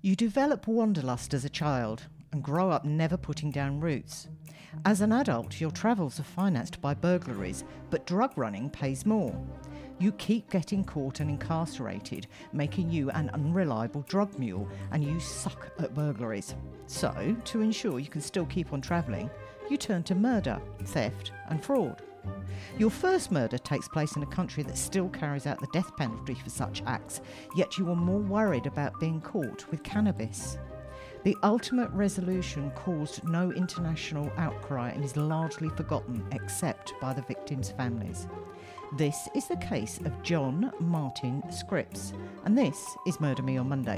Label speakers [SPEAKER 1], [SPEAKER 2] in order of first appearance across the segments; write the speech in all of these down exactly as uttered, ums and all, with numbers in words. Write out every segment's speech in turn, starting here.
[SPEAKER 1] You develop wanderlust as a child and grow up never putting down roots. As an adult, your travels are financed by burglaries, but drug running pays more. You keep getting caught and incarcerated, making you an unreliable drug mule, and you suck at burglaries. So, to ensure you can still keep on travelling, you turn to murder, theft and fraud. Your first murder takes place in a country that still carries out the death penalty for such acts, yet you are more worried about being caught with cannabis. The ultimate resolution caused no international outcry and is largely forgotten except by the victims' families. This is the case of John Martin Scripps, and this is Murder Me on Monday.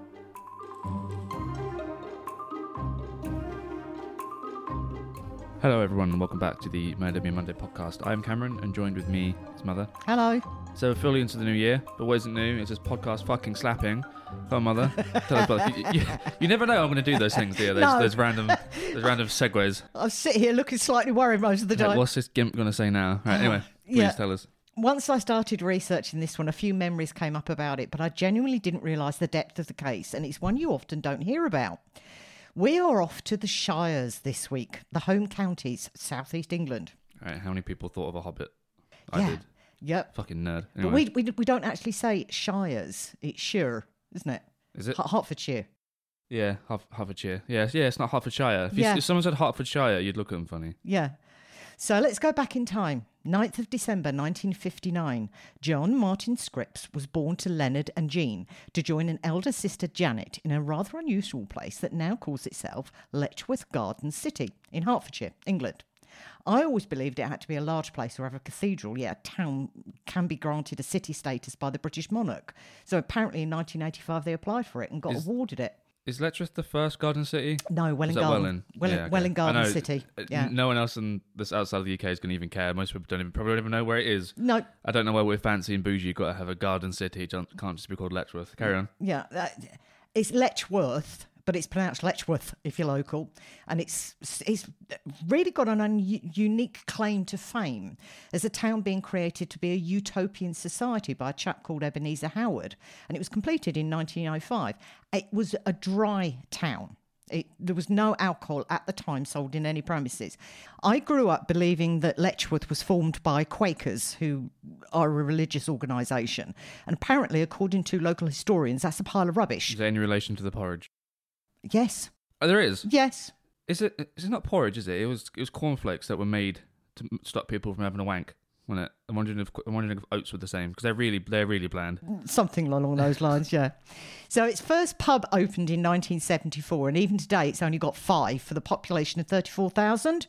[SPEAKER 2] Hello everyone and welcome back to the Murder Me on Monday podcast. I'm Cameron and joined with me is Mother.
[SPEAKER 1] Hello.
[SPEAKER 2] So we're fully into the new year, but what isn't new is this podcast fucking slapping. Come on, Mother. Tell us about you, you, you never know I'm going to do those things, do you? Those,
[SPEAKER 1] No.
[SPEAKER 2] those random those random segues.
[SPEAKER 1] I sit here looking slightly worried most of the
[SPEAKER 2] Like,
[SPEAKER 1] time.
[SPEAKER 2] what's this gimp going to say now? Right, anyway, please
[SPEAKER 1] Yeah.
[SPEAKER 2] tell us.
[SPEAKER 1] Once I started researching this one, a few memories came up about it, but I genuinely didn't realise the depth of the case, and it's one you often don't hear about. We are off to the Shires this week, the home counties, South East England.
[SPEAKER 2] All right, how many people thought of a Hobbit? I
[SPEAKER 1] yeah.
[SPEAKER 2] did.
[SPEAKER 1] Yep.
[SPEAKER 2] Fucking nerd.
[SPEAKER 1] But
[SPEAKER 2] Anyway,
[SPEAKER 1] we, we we don't actually say Shires. It's Shire, isn't it?
[SPEAKER 2] is it?
[SPEAKER 1] H- Hertfordshire.
[SPEAKER 2] Yeah, Herf- Hertfordshire. Yeah, yeah, it's not Hertfordshire. If, you,
[SPEAKER 1] Yeah.
[SPEAKER 2] if someone said Hertfordshire, you'd look at them funny.
[SPEAKER 1] Yeah. So let's go back in time. ninth of December nineteen fifty-nine. John Martin Scripps was born to Leonard and Jean to join an elder sister Janet in a rather unusual place that now calls itself Letchworth Garden City in Hertfordshire, England. I always believed it had to be a large place or have a cathedral, yet a town can be granted a city status by the British monarch. So apparently in nineteen eighty-five they applied for it and got
[SPEAKER 2] Is-
[SPEAKER 1] awarded it.
[SPEAKER 2] Is Letchworth the first garden city?
[SPEAKER 1] No, Welling
[SPEAKER 2] Is that
[SPEAKER 1] Garden.
[SPEAKER 2] Welling?
[SPEAKER 1] Welling,
[SPEAKER 2] Yeah, okay.
[SPEAKER 1] Welling
[SPEAKER 2] I
[SPEAKER 1] Garden
[SPEAKER 2] know,
[SPEAKER 1] City.
[SPEAKER 2] uh,
[SPEAKER 1] Yeah.
[SPEAKER 2] No one else in this outside of the U K is going to even care. Most people don't even probably don't even know where it is.
[SPEAKER 1] No,
[SPEAKER 2] I don't know why we're fancy and bougie. You've got to have a garden city. It don't- can't just be called Letchworth. Carry on.
[SPEAKER 1] yeah, that, it's Letchworth, but it's pronounced Letchworth if you're local, and it's it's really got an un- unique claim to fame as a town being created to be a utopian society by a chap called Ebenezer Howard, and it was completed in nineteen oh five. It was a dry town. It, there was no alcohol at the time sold in any premises. I grew up believing that Letchworth was formed by Quakers, who are a religious organisation. And apparently, according to local historians, that's a pile of rubbish.
[SPEAKER 2] Is there any relation to the porridge?
[SPEAKER 1] Yes.
[SPEAKER 2] Oh, there is.
[SPEAKER 1] Yes.
[SPEAKER 2] Is it? Is it not porridge? Is it? It was. It was cornflakes that were made to m- stop people from having a wank. Wasn't it? I'm wondering if I'm wondering if oats were the same because they're really they're really bland.
[SPEAKER 1] Something along those lines, yeah. So its first pub opened in nineteen seventy-four, and even today it's only got five for the population of thirty-four thousand.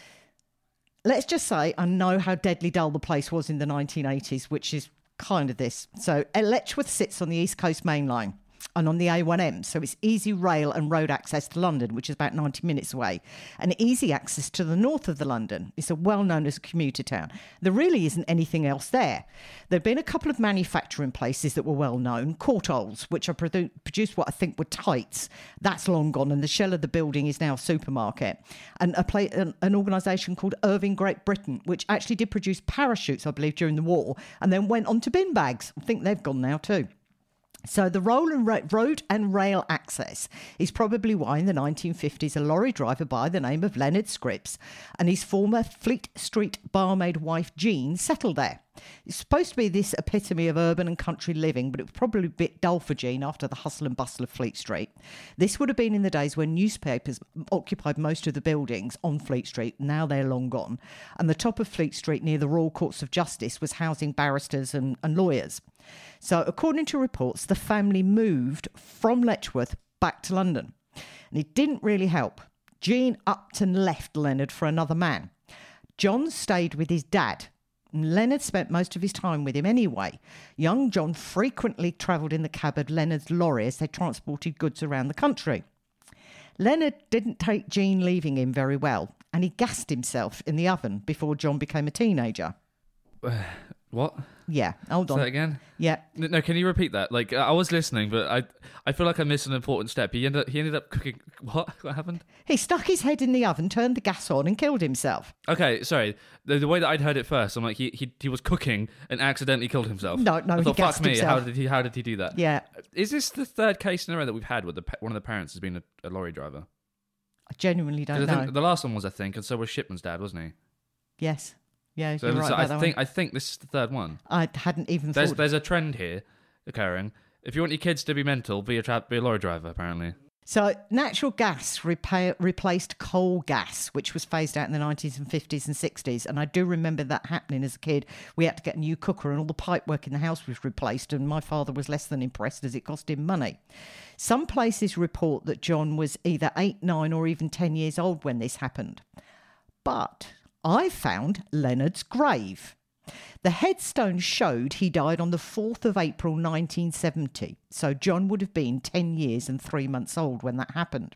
[SPEAKER 1] Let's just say I know how deadly dull the place was in the nineteen eighties, which is kind of this. So Letchworth sits on the East Coast Main Line and on the A one M, so it's easy rail and road access to London, which is about ninety minutes away, and easy access to the north of the London. It's a well-known as a commuter town. There really isn't anything else there. There have been a couple of manufacturing places that were well-known, Courtaulds, which are produ- produced what I think were tights. That's long gone, and the shell of the building is now a supermarket. And a pla- an, an organisation called Irving Great Britain, which actually did produce parachutes, I believe, during the war, and then went on to bin bags. I think they've gone now too. So the roll and ra- road and rail access is probably why in the nineteen fifties a lorry driver by the name of Leonard Scripps and his former Fleet Street barmaid wife Jean settled there. It's supposed to be this epitome of urban and country living, but it was probably a bit dull for Jean after the hustle and bustle of Fleet Street. This would have been in the days when newspapers occupied most of the buildings on Fleet Street. Now they're long gone. And the top of Fleet Street near the Royal Courts of Justice was housing barristers and, and lawyers. So according to reports, the family moved from Letchworth back to London. And it didn't really help. Jean upped and left Leonard for another man. John stayed with his dad. Leonard spent most of his time with him anyway. Young John frequently travelled in the cab of Leonard's lorry as they transported goods around the country. Leonard didn't take Jean leaving him very well, and he gassed himself in the oven before John became a teenager.
[SPEAKER 2] What?
[SPEAKER 1] Yeah, hold
[SPEAKER 2] Say
[SPEAKER 1] on.
[SPEAKER 2] that again?
[SPEAKER 1] Yeah.
[SPEAKER 2] No, no, can you repeat that? Like, I was listening, but I I feel like I missed an important step. He ended up, he ended up cooking... What? What happened?
[SPEAKER 1] He stuck his head in the oven, turned the gas on and killed himself.
[SPEAKER 2] Okay, sorry. The, the way that I'd heard it first, I'm like, he he, he was cooking and accidentally killed himself.
[SPEAKER 1] No, no,
[SPEAKER 2] I
[SPEAKER 1] he
[SPEAKER 2] thought,
[SPEAKER 1] gassed
[SPEAKER 2] fuck me,
[SPEAKER 1] himself.
[SPEAKER 2] how did he how did he do that?
[SPEAKER 1] Yeah.
[SPEAKER 2] Is this the third case in a row that we've had where the, pa- one of the parents has been a, a lorry driver?
[SPEAKER 1] I genuinely
[SPEAKER 2] 'Cause
[SPEAKER 1] don't
[SPEAKER 2] I
[SPEAKER 1] know.
[SPEAKER 2] think the last one was, I think, and so was Shipman's dad, wasn't he?
[SPEAKER 1] Yes. Yeah,
[SPEAKER 2] So,
[SPEAKER 1] you're right
[SPEAKER 2] so
[SPEAKER 1] about
[SPEAKER 2] I
[SPEAKER 1] that
[SPEAKER 2] think
[SPEAKER 1] one.
[SPEAKER 2] I think this is the third one.
[SPEAKER 1] I hadn't even
[SPEAKER 2] There's
[SPEAKER 1] thought...
[SPEAKER 2] there's a trend here occurring. If you want your kids to be mental, be a tra- be a lorry driver. Apparently,
[SPEAKER 1] So natural gas repa- replaced coal gas, which was phased out in the nineties and fifties and sixties. And I do remember that happening as a kid. We had to get a new cooker and all the pipework in the house was replaced. And my father was less than impressed as it cost him money. Some places report that John was either eight, nine or even ten years old when this happened. But I found Leonard's grave. The headstone showed he died on the fourth of April nineteen seventy, so John would have been ten years and three months old when that happened.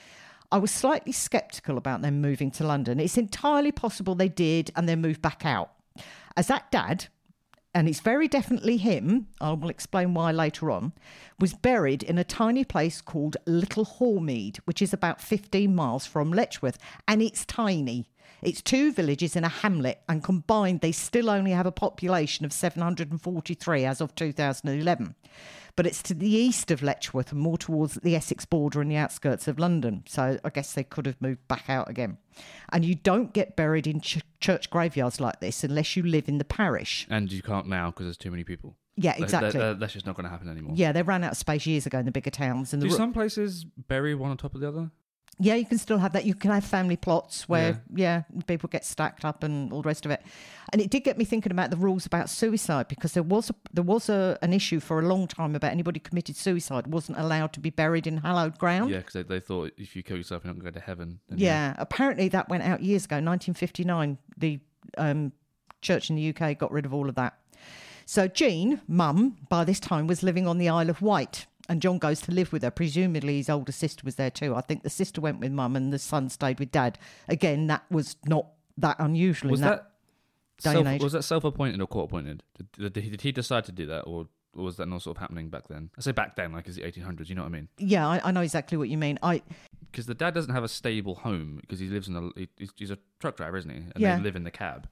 [SPEAKER 1] I was slightly sceptical about them moving to London. It's entirely possible they did and then moved back out. As that dad, and it's very definitely him, I will explain why later on, was buried in a tiny place called Little Hormead, which is about fifteen miles from Letchworth, and it's tiny. It's two villages in a hamlet, and combined they still only have a population of seven hundred forty-three as of two thousand eleven. But it's to the east of Letchworth and more towards the Essex border and the outskirts of London. So I guess they could have moved back out again. And you don't get buried in ch- church graveyards like this unless you live in the parish.
[SPEAKER 2] and you can't now because there's too many people.
[SPEAKER 1] Yeah,
[SPEAKER 2] That-
[SPEAKER 1] exactly.
[SPEAKER 2] that- that- that's just not going to happen anymore.
[SPEAKER 1] Yeah, they ran out of space years ago in the bigger towns. And the
[SPEAKER 2] Do
[SPEAKER 1] ru-
[SPEAKER 2] some places bury one on top of the other?
[SPEAKER 1] Yeah, you can still have that. You can have family plots where, yeah. people get stacked up and all the rest of it. And it did get me thinking about the rules about suicide, because there was a, there was a, an issue for a long time about anybody who committed suicide wasn't allowed to be buried in hallowed ground.
[SPEAKER 2] Yeah, because they, they thought if you kill yourself, you're not going to go to heaven. And
[SPEAKER 1] Yeah, apparently that went out years ago, nineteen fifty-nine. The um, church in the U K got rid of all of that. So Jean, mum, by this time was living on the Isle of Wight, and John goes to live with her. Presumably his older sister was there too. I think the sister went with mum and the son stayed with dad. Again, that was not that unusual
[SPEAKER 2] Was
[SPEAKER 1] in that,
[SPEAKER 2] that,
[SPEAKER 1] day and
[SPEAKER 2] self,
[SPEAKER 1] age.
[SPEAKER 2] was that self-appointed or court-appointed? Did, did, he, did he decide to do that, or, or was that not sort of happening back then? I say back then, like it's the eighteen hundreds. You know what I mean?
[SPEAKER 1] Yeah, I, I know exactly what you mean. I
[SPEAKER 2] Because the dad doesn't have a stable home because he lives in a he- he's, he's a truck driver, isn't he? And
[SPEAKER 1] Yeah.
[SPEAKER 2] they live in the cab.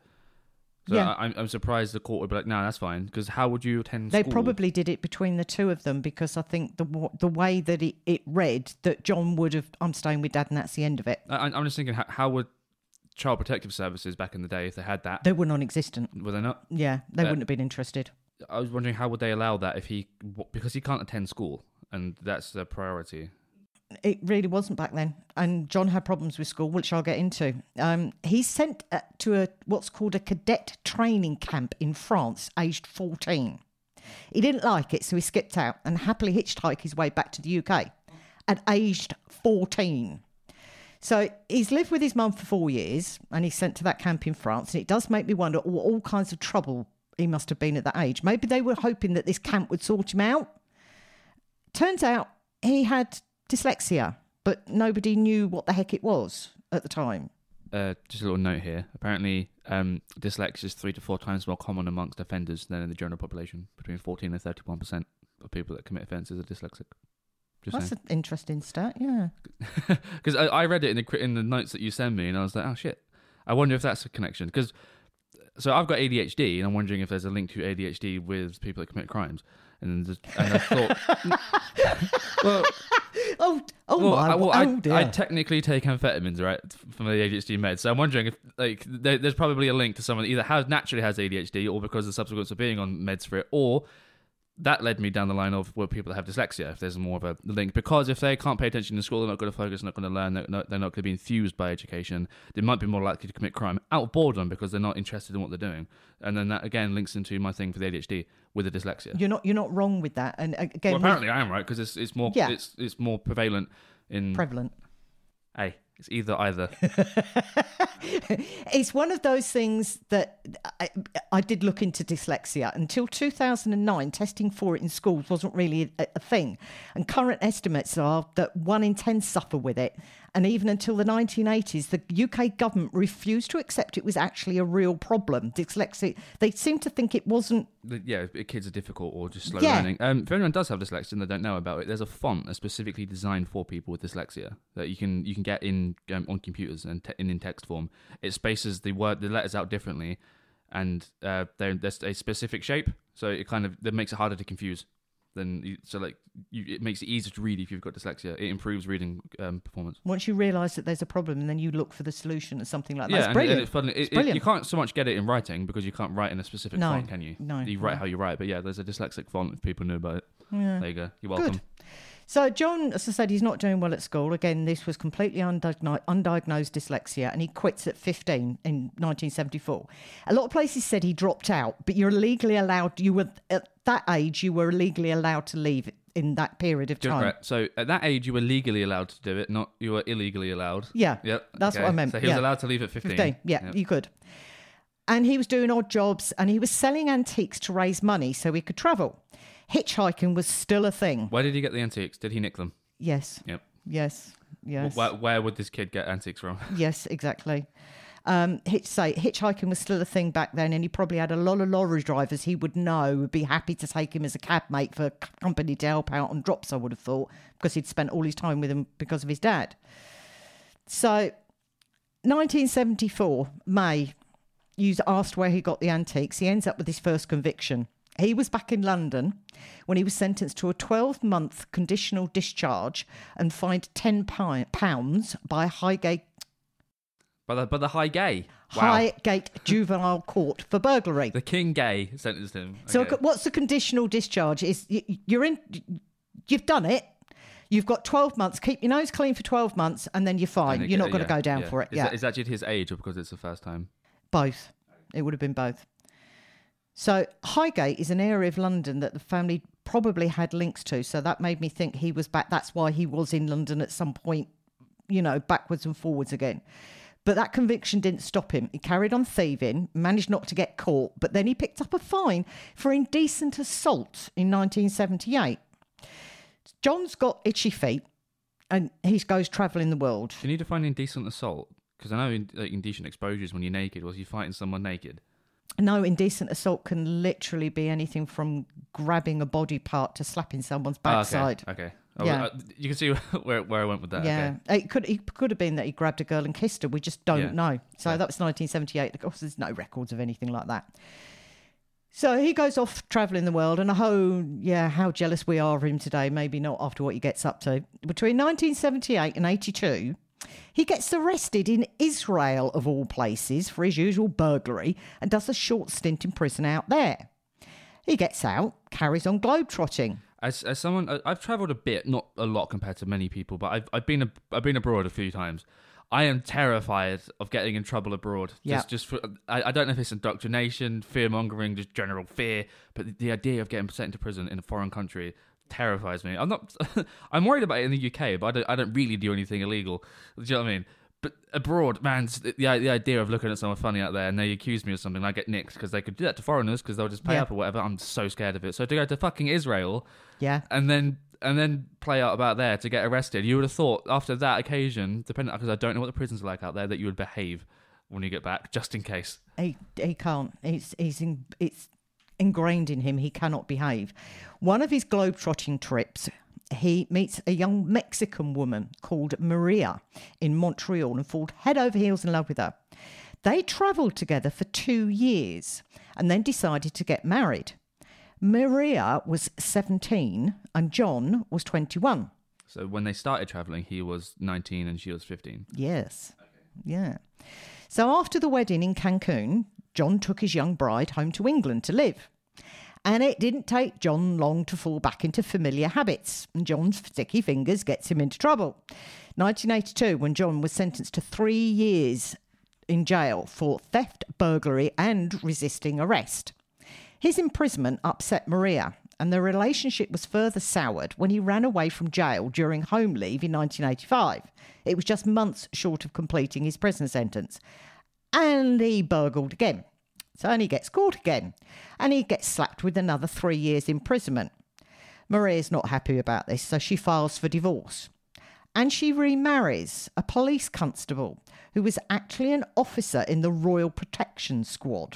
[SPEAKER 2] So
[SPEAKER 1] Yeah.
[SPEAKER 2] I, I'm I'm surprised the court would be like, no, that's fine. Because how would you attend
[SPEAKER 1] They
[SPEAKER 2] school?
[SPEAKER 1] probably did it between the two of them, because I think the wa- the way that it, it read that John would have, I'm staying with dad and that's the end of it.
[SPEAKER 2] I, I'm just thinking, how, how would child protective services back in the day, if they had that,
[SPEAKER 1] They were non-existent.
[SPEAKER 2] were they not?
[SPEAKER 1] Yeah, they
[SPEAKER 2] Uh,
[SPEAKER 1] wouldn't have been interested.
[SPEAKER 2] I was wondering how would they allow that if he because he can't attend school and that's the priority.
[SPEAKER 1] It really wasn't back then. And John had problems with school, which I'll get into. Um, he's sent uh, to a what's called a cadet training camp in France, aged fourteen. He didn't like it, so he skipped out and happily hitchhiked his way back to the U K at aged fourteen. So he's lived with his mum for four years and he's sent to that camp in France. And it does make me wonder what all kinds of trouble he must have been at that age. Maybe they were hoping that this camp would sort him out. Turns out he had dyslexia, but nobody knew what the heck it was at the time.
[SPEAKER 2] Uh, just a little note here. Apparently, um, dyslexia is three to four times more common amongst offenders than in the general population. Between fourteen and thirty-one percent of people that commit offences are dyslexic. Just
[SPEAKER 1] That's
[SPEAKER 2] saying.
[SPEAKER 1] an interesting stat, yeah.
[SPEAKER 2] Because I, I read it in the cri- in the notes that you sent me, and I was like, oh shit. I wonder if that's a connection. Because so I've got A D H D, and I'm wondering if there's a link to A D H D with people that commit crimes. And, just, and I thought, well,
[SPEAKER 1] Oh, oh
[SPEAKER 2] well,
[SPEAKER 1] my,
[SPEAKER 2] I, well,
[SPEAKER 1] oh
[SPEAKER 2] I,
[SPEAKER 1] dear.
[SPEAKER 2] I technically take amphetamines, right, from the A D H D meds. So I'm wondering if, like, there, there's probably a link to someone that either has naturally has A D H D, or because of the subsequence of being on meds for it, or that led me down the line of where people that have dyslexia, if there's more of a link. Because if they can't pay attention in school, they're not going to focus, they're not going to learn, they're not, they're not going to be enthused by education, they might be more likely to commit crime out of boredom because they're not interested in what they're doing. And then that, again, links into my thing for the A D H D with the dyslexia.
[SPEAKER 1] You're not you're not wrong with that. And uh, again,
[SPEAKER 2] Well, apparently I am, right? Because it's, it's, more,
[SPEAKER 1] Yeah.
[SPEAKER 2] it's, it's more prevalent in...
[SPEAKER 1] prevalent.
[SPEAKER 2] Hey, it's either either.
[SPEAKER 1] It's one of those things that I, I did look into dyslexia. Until two thousand nine, testing for it in schools wasn't really a, a thing. And current estimates are that one in ten suffer with it. And even until the nineteen eighties, the U K government refused to accept it was actually a real problem. Dyslexia, they seemed to think it wasn't.
[SPEAKER 2] Yeah, kids are difficult or just slow
[SPEAKER 1] Yeah.
[SPEAKER 2] learning. Um, if anyone does have dyslexia and they don't know about it, there's a font that's specifically designed for people with dyslexia that you can you can get in um, on computers and te- in, in text form. It spaces the word the letters out differently, and uh, they're, there's a specific shape, so it kind of that makes it harder to confuse. Then you, so like you, it makes it easier to read if you've got dyslexia. It improves reading um, performance.
[SPEAKER 1] Once you realise that there's a problem, and then you look for the solution or something like that.
[SPEAKER 2] Yeah,
[SPEAKER 1] It's
[SPEAKER 2] and,
[SPEAKER 1] brilliant.
[SPEAKER 2] and it's fun. It,
[SPEAKER 1] It's
[SPEAKER 2] it-
[SPEAKER 1] brilliant.
[SPEAKER 2] you can't so much get it in writing because you can't write in a specific
[SPEAKER 1] No,
[SPEAKER 2] font, can you?
[SPEAKER 1] no,
[SPEAKER 2] You write
[SPEAKER 1] no.
[SPEAKER 2] how you write, but yeah, there's a dyslexic font if people know about it.
[SPEAKER 1] Yeah.
[SPEAKER 2] There you go. You're welcome.
[SPEAKER 1] Good. So John, as I said, he's not doing well at school. Again, this was completely undiagnosed, undiagnosed dyslexia, and he quits at fifteen in nineteen seventy-four. A lot of places said he dropped out, but you're legally allowed. You were at that age. You were legally allowed to leave in that period of
[SPEAKER 2] Just
[SPEAKER 1] time.
[SPEAKER 2] right. So at that age, you were legally allowed to do it, not you were illegally allowed.
[SPEAKER 1] Yeah,
[SPEAKER 2] Yep.
[SPEAKER 1] that's what I meant.
[SPEAKER 2] So he was
[SPEAKER 1] Yeah.
[SPEAKER 2] allowed to leave at fifteen.
[SPEAKER 1] fifteen. Yeah,
[SPEAKER 2] Yep.
[SPEAKER 1] you could. And he was doing odd jobs, and he was selling antiques to raise money so he could travel. Hitchhiking was still a thing.
[SPEAKER 2] Where did he get the antiques? Did he nick them?
[SPEAKER 1] Yes.
[SPEAKER 2] Yep.
[SPEAKER 1] Yes. Yes.
[SPEAKER 2] Where, where would this kid get antiques from?
[SPEAKER 1] Yes, exactly. Um, hitch, say, hitchhiking was still a thing back then, and he probably had a lot of lorry drivers he would know would be happy to take him as a cab mate for company to help out on drops, I would have thought, because he'd spent all his time with him because of his dad. So, nineteen seventy-four, May, you asked where he got the antiques. He ends up with his first conviction. He was back in London when he was sentenced to a twelve-month conditional discharge and fined ten pounds by Highgate
[SPEAKER 2] By the, by the high gay. Wow.
[SPEAKER 1] Highgate Juvenile Court for burglary.
[SPEAKER 2] The king gay sentenced him.
[SPEAKER 1] So
[SPEAKER 2] Okay.
[SPEAKER 1] what's the conditional discharge? Is you- you're in, you've done it. You've got twelve months. Keep your nose clean for twelve months, and then you're fine.
[SPEAKER 2] And it-
[SPEAKER 1] You're not going to
[SPEAKER 2] yeah,
[SPEAKER 1] go down
[SPEAKER 2] yeah.
[SPEAKER 1] for it.
[SPEAKER 2] Is
[SPEAKER 1] yeah,
[SPEAKER 2] that, is that due to his age or because it's the first time?
[SPEAKER 1] both. It would have been both. So Highgate is an area of London that the family probably had links to. So that made me think he was back. That's why he was in London at some point, you know, backwards and forwards again. But that conviction didn't stop him. He carried on thieving, managed not to get caught, but then he picked up a fine for indecent assault in nineteen seventy-eight. John's got itchy feet and he goes travelling the world.
[SPEAKER 2] Do you need to find indecent assault? Because I know in, like, indecent exposure is when you're naked, or you're fighting someone naked.
[SPEAKER 1] No, indecent assault can literally be anything from grabbing a body part to slapping someone's
[SPEAKER 2] Ah, okay,
[SPEAKER 1] backside.
[SPEAKER 2] Okay. Oh,
[SPEAKER 1] Yeah.
[SPEAKER 2] uh, you can see where where I went with that.
[SPEAKER 1] Yeah,
[SPEAKER 2] Okay.
[SPEAKER 1] it could it could have been that he grabbed a girl and kissed her. We just don't
[SPEAKER 2] Yeah.
[SPEAKER 1] know. So
[SPEAKER 2] Yeah.
[SPEAKER 1] that was nineteen seventy-eight. Of course, there's no records of anything like that. So he goes off travelling the world, and oh, yeah, how jealous we are of him today. Maybe not after what he gets up to. Between nineteen seventy-eight and eighty-two, he gets arrested in Israel, of all places, for his usual burglary and does a short stint in prison out there. He gets out, carries on globetrotting.
[SPEAKER 2] As as someone, I- I've travelled a bit, not a lot compared to many people, but I've I've been a, I've been abroad a few times. I am terrified of getting in trouble abroad.
[SPEAKER 1] Yeah.
[SPEAKER 2] Just just for, I, I don't know if it's indoctrination, fear mongering, just general fear, but the, the idea of getting sent into prison in a foreign country terrifies me. I'm not. I'm worried about it in the U K, but I don't. I don't really do anything illegal. Do you know what I mean? But abroad, man, the, the the idea of looking at someone funny out there and they accuse me of something, and I get nicked because they could do that to foreigners because they'll just pay
[SPEAKER 1] Yeah.
[SPEAKER 2] up or whatever. I'm so scared of it. So to go to fucking Israel
[SPEAKER 1] Yeah.
[SPEAKER 2] and then and then play out about there to get arrested, you would have thought after that occasion, depending because I don't know what the prisons are like out there, that you would behave when you get back, just in case.
[SPEAKER 1] He he can't. It's he's in, it's ingrained in him. He cannot behave. One of his globetrotting trips, he meets a young Mexican woman called Maria in Montreal and falls head over heels in love with her. They travelled together for two years and then decided to get married. Maria was seventeen and John was twenty-one.
[SPEAKER 2] So when they started traveling, he was nineteen and she was fifteen.
[SPEAKER 1] Yes. Yeah. So after the wedding in Cancun, John took his young bride home to England to live. And it didn't take John long to fall back into familiar habits. And John's sticky fingers gets him into trouble. nineteen eighty-two, when John was sentenced to three years in jail for theft, burglary and resisting arrest. His imprisonment upset Maria, and the relationship was further soured when he ran away from jail during home leave in nineteen eighty-five. It was just months short of completing his prison sentence. And he burgled again. So and he gets caught again. And he gets slapped with another three years imprisonment. Maria's not happy about this, so she files for divorce. And she remarries a police constable who was actually an officer in the Royal Protection Squad.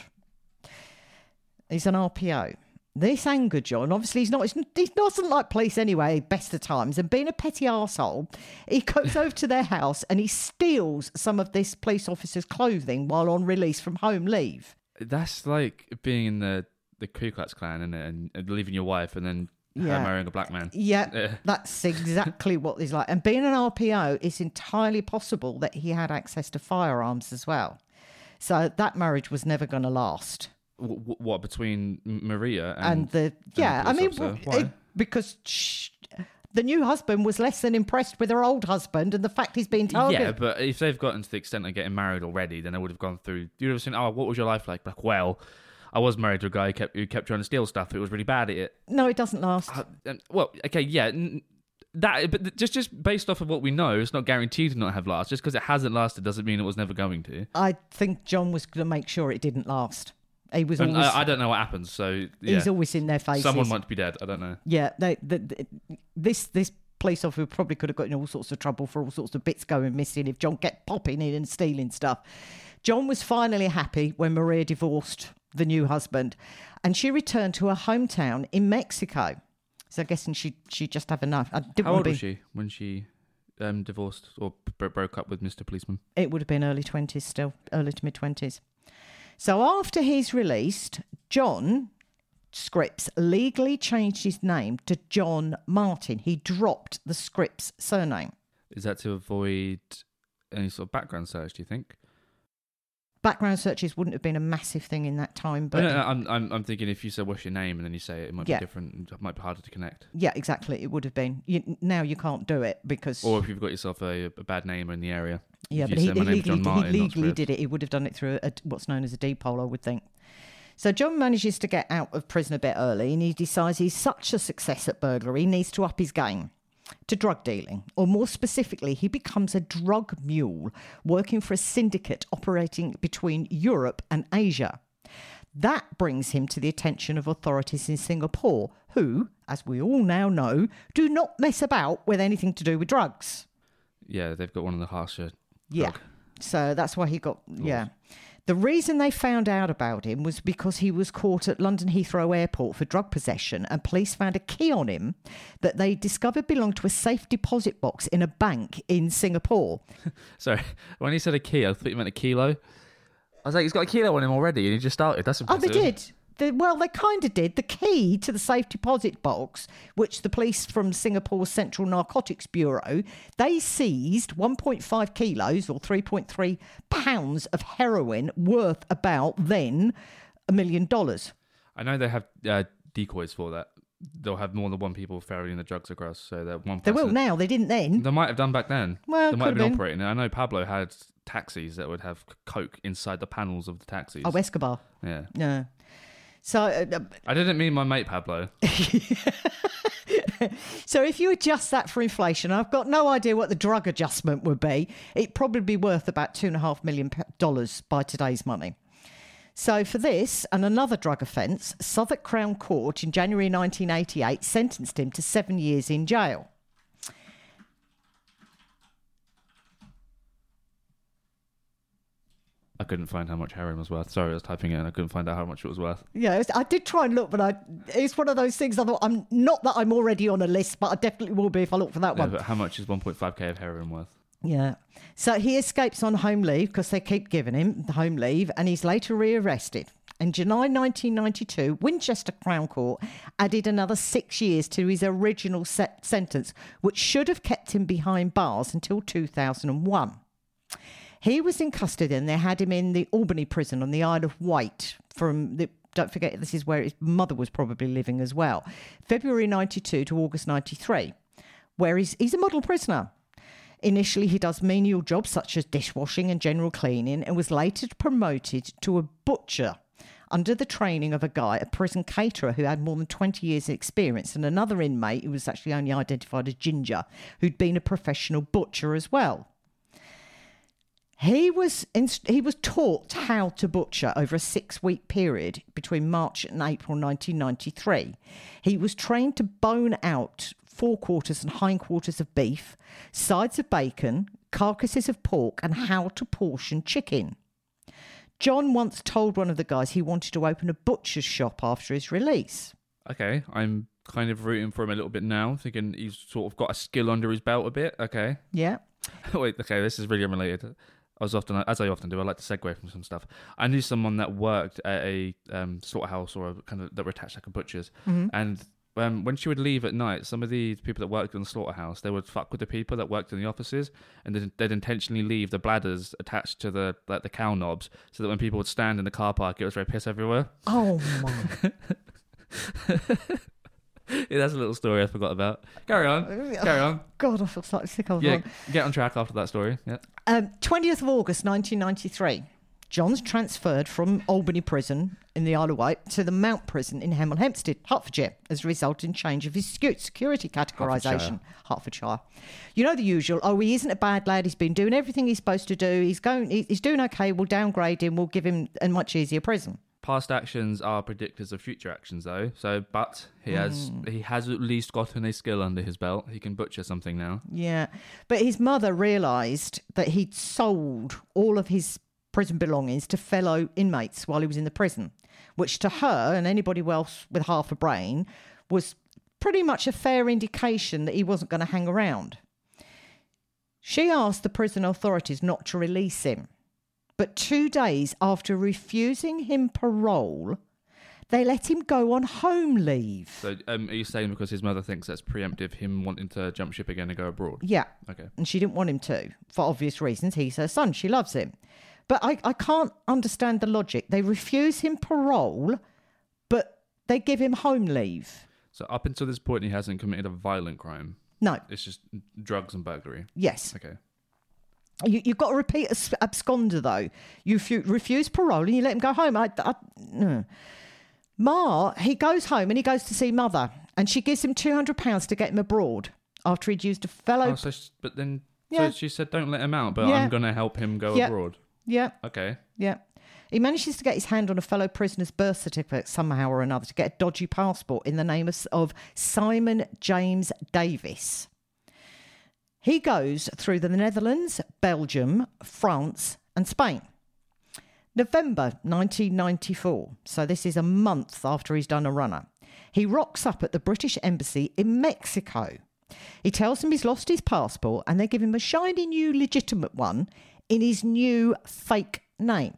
[SPEAKER 1] He's an R P O. This angered John. Obviously, he's not. He doesn't like police anyway. Best of times, and being a petty arsehole, he goes over to their house and he steals some of this police officer's clothing while on release from home leave.
[SPEAKER 2] That's like being in the the Ku Klux Klan, isn't it? And, and leaving your wife and then
[SPEAKER 1] Yeah.
[SPEAKER 2] her marrying a black man.
[SPEAKER 1] Yeah,
[SPEAKER 2] Yeah.
[SPEAKER 1] that's exactly what he's like. And being an R P O, it's entirely possible that he had access to firearms as well. So that marriage was never going to last.
[SPEAKER 2] W- what between Maria and,
[SPEAKER 1] And the yeah,
[SPEAKER 2] the
[SPEAKER 1] I mean,
[SPEAKER 2] police officer? Why?
[SPEAKER 1] it, because sh- the new husband was less than impressed with her old husband, and the fact he's been targeted.
[SPEAKER 2] Yeah, but if they've gotten to the extent of getting married already, then they would have gone through. You'd have seen, oh, what was your life like? Like, well, I was married to a guy who kept who kept trying to steal stuff. It was really bad at it.
[SPEAKER 1] No, it doesn't last.
[SPEAKER 2] Uh, um, well, okay, yeah, n- that, but just just based off of what we know, it's not guaranteed to not have last. Just because it hasn't lasted doesn't mean it was never going to.
[SPEAKER 1] I think John was going to make sure it didn't last. He was
[SPEAKER 2] And
[SPEAKER 1] always.
[SPEAKER 2] I, I don't know what happens, so yeah.
[SPEAKER 1] He's always in their faces.
[SPEAKER 2] Someone might be dead. I don't know.
[SPEAKER 1] Yeah, they, the, the, this this police officer probably could have got in all sorts of trouble for all sorts of bits going missing if John kept popping in and stealing stuff. John was finally happy when Maria divorced the new husband, and she returned to her hometown in Mexico. So I'm guessing she she just had enough. I didn't
[SPEAKER 2] How
[SPEAKER 1] want
[SPEAKER 2] old
[SPEAKER 1] to be,
[SPEAKER 2] was she when she um, divorced or b- broke up with Mister Policeman?
[SPEAKER 1] It would have been early twenties still, early to mid twenties. So after he's released, John Scripps legally changed his name to John Martin. He dropped the Scripps surname.
[SPEAKER 2] Is that to avoid any sort of background search, do you think?
[SPEAKER 1] Background searches wouldn't have been a massive thing in that time, but
[SPEAKER 2] no, no, no, I'm, I'm, I'm thinking if you say what's your name and then you say it, it might
[SPEAKER 1] Yeah.
[SPEAKER 2] be different. It might be harder to connect.
[SPEAKER 1] yeah, exactly, it would have been. You, now you can't do it because
[SPEAKER 2] Or if you've got yourself a, a bad name in the area.
[SPEAKER 1] yeah,
[SPEAKER 2] if
[SPEAKER 1] but
[SPEAKER 2] you
[SPEAKER 1] he,
[SPEAKER 2] say,
[SPEAKER 1] he
[SPEAKER 2] "My name's
[SPEAKER 1] legally,
[SPEAKER 2] John Martin,"
[SPEAKER 1] he
[SPEAKER 2] not
[SPEAKER 1] legally
[SPEAKER 2] Scripps.
[SPEAKER 1] did it. He would have done it through a, what's known as a D poll, I would think. So John manages to get out of prison a bit early, and he decides he's such a success at burglary, he needs to up his game to drug dealing. Or more specifically, he becomes a drug mule working for a syndicate operating between Europe and Asia. That brings him to the attention of authorities in Singapore, who, as we all now know, do not mess about with anything to do with drugs.
[SPEAKER 2] Yeah, they've got one of the harsher.
[SPEAKER 1] Yeah.
[SPEAKER 2] drug
[SPEAKER 1] So that's why he got, yeah. The reason they found out about him was because he was caught at London Heathrow Airport for drug possession, and police found a key on him that they discovered belonged to a safe deposit box in a bank in Singapore.
[SPEAKER 2] Sorry, when he said a key, I thought you meant a kilo. I was like, he's got a kilo on him already and he just started. That's
[SPEAKER 1] Oh,
[SPEAKER 2] impressive.
[SPEAKER 1] they did. They, well, they kind of did. The key to the safe deposit box, which the police from Singapore's Central Narcotics Bureau, they seized one point five kilos or three point three pounds of heroin worth about then a million dollars.
[SPEAKER 2] I know they have uh, decoys for that. They'll have more than one people ferrying the drugs across, so that one
[SPEAKER 1] They
[SPEAKER 2] person...
[SPEAKER 1] will now. They didn't then.
[SPEAKER 2] They might have done back then.
[SPEAKER 1] Well,
[SPEAKER 2] they might
[SPEAKER 1] could
[SPEAKER 2] have been,
[SPEAKER 1] have been.
[SPEAKER 2] operating it. I know Pablo had taxis that would have coke inside the panels of the taxis.
[SPEAKER 1] Oh, Escobar.
[SPEAKER 2] Yeah.
[SPEAKER 1] Yeah. So, uh,
[SPEAKER 2] I didn't mean my mate Pablo.
[SPEAKER 1] so if you adjust that for inflation, I've got no idea what the drug adjustment would be. It'd probably be worth about two and a half million dollars by today's money. So for this and another drug offence, Southwark Crown Court in January nineteen eighty-eight sentenced him to seven years in jail.
[SPEAKER 2] I couldn't find how much heroin was worth. Sorry, I was typing it and I couldn't find out how much it was worth.
[SPEAKER 1] Yeah, it's- I did try and look, but I, it's one of those things I thought, I'm not that I'm already on a list, but I definitely will be if I look for that
[SPEAKER 2] No,
[SPEAKER 1] one.
[SPEAKER 2] but how much is one point five k of heroin worth?
[SPEAKER 1] Yeah. So he escapes on home leave because they keep giving him the home leave, and he's later rearrested. In July nineteen ninety-two, Winchester Crown Court added another six years to his original set sentence, which should have kept him behind bars until two thousand one. He was in custody and they had him in the Albany prison on the Isle of Wight from the... Don't forget, this is where his mother was probably living as well. February ninety-two to August ninety-three, where he's, he's a model prisoner. Initially, he does menial jobs such as dishwashing and general cleaning, and was later promoted to a butcher under the training of a guy, a prison caterer who had more than twenty years experience, and another inmate who was actually only identified as Ginger, who'd been a professional butcher as well. He was inst- he was taught how to butcher over a six-week period between March and April nineteen ninety-three. He was trained to bone out forequarters and hindquarters of beef, sides of bacon, carcasses of pork, and how to portion chicken. John once told one of the guys he wanted to open a butcher's shop after his release.
[SPEAKER 2] Okay, I'm kind of rooting for him a little bit now, thinking he's sort of got a skill under his belt a bit. Okay.
[SPEAKER 1] Yeah.
[SPEAKER 2] Wait, okay, this is really unrelated. I was often, as I often do, I like to segue from some stuff. I knew someone that worked at a um, slaughterhouse or a kind of that were attached like a butcher's,
[SPEAKER 1] Mm-hmm.
[SPEAKER 2] and um, when she would leave at night, some of the people that worked in the slaughterhouse, they would fuck with the people that worked in the offices, and they'd, they'd intentionally leave the bladders attached to the like the cow knobs, so that when people would stand in the car park, it was very piss everywhere.
[SPEAKER 1] Oh my.
[SPEAKER 2] Yeah, that's a little story I forgot about. Carry on. Carry on.
[SPEAKER 1] God, I feel slightly sick of
[SPEAKER 2] Yeah,
[SPEAKER 1] it.
[SPEAKER 2] get on track after that story. Yeah.
[SPEAKER 1] Um, twentieth of August nineteen ninety-three. John's transferred from Albany Prison in the Isle of Wight to the Mount Prison in Hemel Hempstead, Hertfordshire, as a result in change of his secu- security categorisation. Hertfordshire. Hertfordshire. You know the usual. Oh, he isn't a bad lad. He's been doing everything he's supposed to do. He's going. He's doing okay. We'll downgrade him. We'll give him a much easier prison.
[SPEAKER 2] Past actions are predictors of future actions, though. So, but he has mm. he has at least gotten a skill under his belt. He can butcher something now.
[SPEAKER 1] Yeah, but his mother realised that he'd sold all of his prison belongings to fellow inmates while he was in the prison, which to her and anybody else with half a brain was pretty much a fair indication that he wasn't going to hang around. She asked the prison authorities not to release him. But two days after refusing him parole, they let him go on home leave.
[SPEAKER 2] So um, are you saying because his mother thinks that's preemptive, him wanting to jump ship again and go abroad?
[SPEAKER 1] Yeah.
[SPEAKER 2] Okay.
[SPEAKER 1] And she didn't want him to, for obvious reasons. He's her son. She loves him. But I, I can't understand the logic. They refuse him parole, but they give him home leave.
[SPEAKER 2] So up until this point, he hasn't committed a violent crime?
[SPEAKER 1] No.
[SPEAKER 2] It's just drugs and burglary?
[SPEAKER 1] Yes.
[SPEAKER 2] Okay.
[SPEAKER 1] You, you've got to repeat absconder, though. You f- refuse parole and you let him go home. I, I, no. Ma, he goes home and he goes to see mother, and she gives him two hundred pounds to get him abroad after he'd used a fellow...
[SPEAKER 2] Oh, so she, but then
[SPEAKER 1] yeah.
[SPEAKER 2] so she said don't let him out, but
[SPEAKER 1] yeah.
[SPEAKER 2] I'm going to help him go
[SPEAKER 1] yeah.
[SPEAKER 2] abroad.
[SPEAKER 1] Yeah.
[SPEAKER 2] Okay.
[SPEAKER 1] Yeah. He manages to get his hand on a fellow prisoner's birth certificate somehow or another to get a dodgy passport in the name of, of Simon James Davis. He goes through the Netherlands, Belgium, France and Spain. November nineteen ninety-four, so this is a month after he's done a runner. He rocks up at the British Embassy in Mexico. He tells them he's lost his passport and they give him a shiny new legitimate one in his new fake name.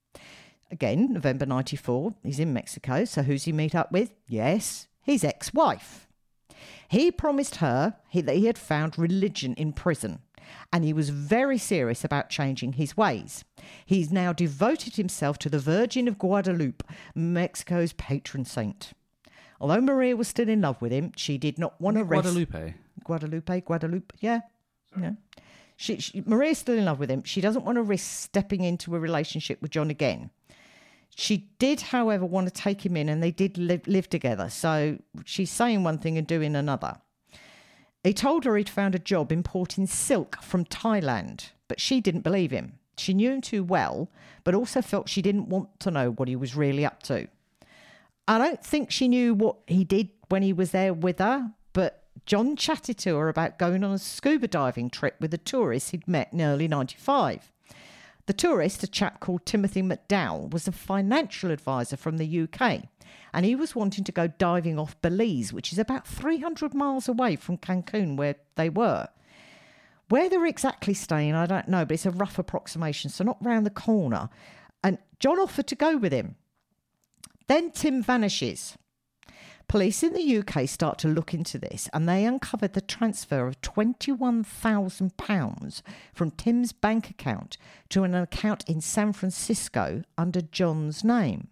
[SPEAKER 1] Again, November ninety-four, he's in Mexico, so who's he meet up with? Yes, his ex-wife. He promised her he, that he had found religion in prison, and he was very serious about changing his ways. He's now devoted himself to the Virgin of Guadalupe, Mexico's patron saint. Although Maria was still in love with him, she did not want to risk...
[SPEAKER 2] Guadalupe?
[SPEAKER 1] Guadalupe, Guadalupe, yeah. yeah. She, she, Maria's still in love with him. She doesn't want to risk stepping into a relationship with John again. She did, however, want to take him in, and they did live, live together. So she's saying one thing and doing another. He told her he'd found a job importing silk from Thailand, but she didn't believe him. She knew him too well, but also felt she didn't want to know what he was really up to. I don't think she knew what he did when he was there with her, but John chatted to her about going on a scuba diving trip with a tourist he'd met in early ninety-five. The tourist, a chap called Timothy McDowell, was a financial advisor from the U K, and he was wanting to go diving off Belize, which is about three hundred miles away from Cancun, where they were. Where they're exactly staying, I don't know, but it's a rough approximation, so not round the corner. And John offered to go with him. Then Tim vanishes. Police in the U K start to look into this, and they uncovered the transfer of twenty-one thousand pounds from Tim's bank account to an account in San Francisco under John's name.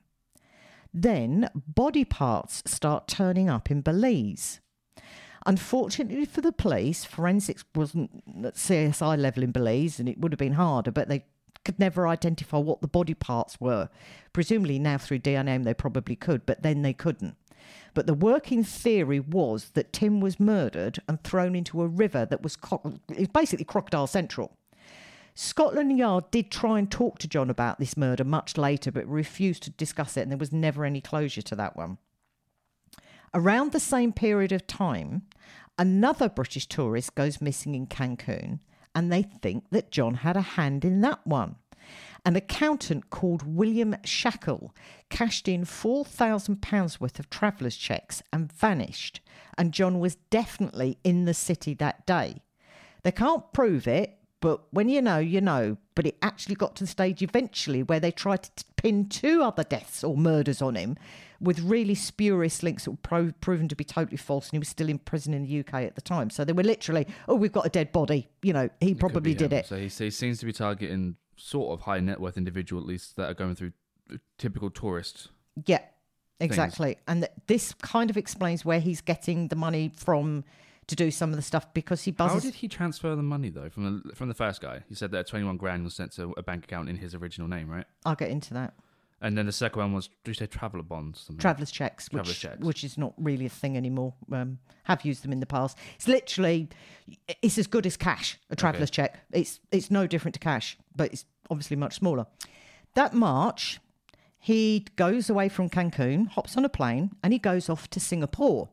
[SPEAKER 1] Then body parts start turning up in Belize. Unfortunately for the police, forensics wasn't at C S I level in Belize, and it would have been harder, but they could never identify what the body parts were. Presumably now through D N A they probably could, but then they couldn't. But the working theory was that Tim was murdered and thrown into a river that was co- basically Crocodile Central. Scotland Yard did try and talk to John about this murder much later, but refused to discuss it, and there was never any closure to that one. Around the same period of time, Another British tourist goes missing in Cancun, and they think that John had a hand in that one. An accountant called William Shackle cashed in four thousand pounds worth of travellers' checks and vanished, and John was definitely in the city that day. They can't prove it, but when you know, you know. But it actually got to the stage eventually where they tried to pin two other deaths or murders on him with really spurious links that were pro- proven to be totally false, and he was still in prison in the U K at the time. So they were literally, oh, we've got a dead body. You know, he
[SPEAKER 2] It
[SPEAKER 1] probably
[SPEAKER 2] could be
[SPEAKER 1] did
[SPEAKER 2] him.
[SPEAKER 1] it.
[SPEAKER 2] So he, he seems to be targeting sort of high net worth individual, at least, that are going through typical tourist.
[SPEAKER 1] Yeah, exactly. And th- this kind of explains where he's getting the money from to do some of the stuff, because he buzzes.
[SPEAKER 2] How did he transfer the money though from the from the first guy? He said that twenty-one grand was sent to a bank account in his original name, right?
[SPEAKER 1] I'll get into that.
[SPEAKER 2] And then the second one was, did you say traveller bonds? Something
[SPEAKER 1] Travellers' checks,
[SPEAKER 2] Travellers'
[SPEAKER 1] which,
[SPEAKER 2] checks.
[SPEAKER 1] which is not really a thing anymore. Um, have used them in the past. It's literally, it's as good as cash, a traveller's
[SPEAKER 2] Okay.
[SPEAKER 1] check. It's it's no different to cash, but it's obviously much smaller. That March, he goes away from Cancun, hops on a plane, and he goes off to Singapore.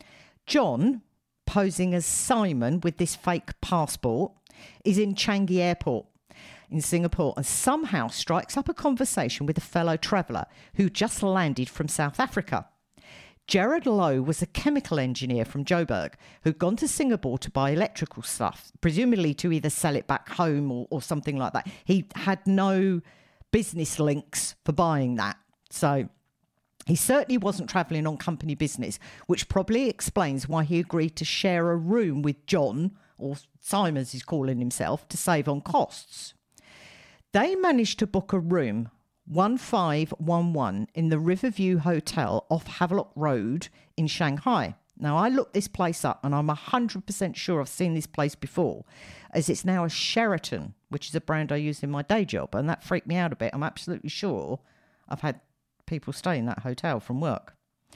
[SPEAKER 1] John, posing as Simon with this fake passport, is in Changi Airport in Singapore and somehow strikes up a conversation with a fellow traveller who just landed from South Africa. Gerard Lowe was a chemical engineer from Joburg who'd gone to Singapore to buy electrical stuff, presumably to either sell it back home or, or something like that. He had no business links for buying that. So he certainly wasn't travelling on company business, which probably explains why he agreed to share a room with John, or Simon as he's calling himself, to save on costs. They managed to book a room, one five one one, in the Riverview Hotel off Havelock Road in Shanghai. Now, I looked this place up and I'm one hundred percent sure I've seen this place before, as it's now a Sheraton, which is a brand I use in my day job, and that freaked me out a bit. I'm absolutely sure I've had people stay in that hotel from work.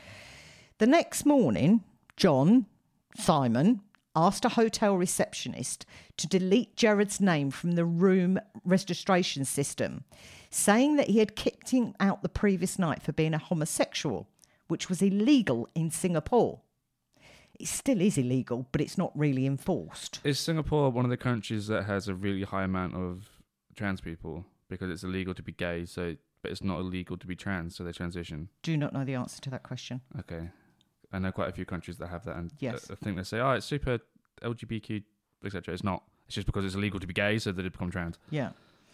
[SPEAKER 1] The next morning, John, Simon, asked a hotel receptionist to delete Gerard's name from the room registration system, saying that he had kicked him out the previous night for being a homosexual, which was illegal in Singapore. It still is illegal, but it's not really enforced.
[SPEAKER 2] Is Singapore one of the countries that has a really high amount of trans people because it's illegal to be gay, so but it's not illegal to be trans, so they transition?
[SPEAKER 1] Do not know the answer to that question.
[SPEAKER 2] Okay. I know quite a few countries that have that, and
[SPEAKER 1] Yes.
[SPEAKER 2] I think they say, oh, it's super L G B T Q, et cetera. It's not. It's just because it's illegal to be gay, so that they become trans.
[SPEAKER 1] Yeah.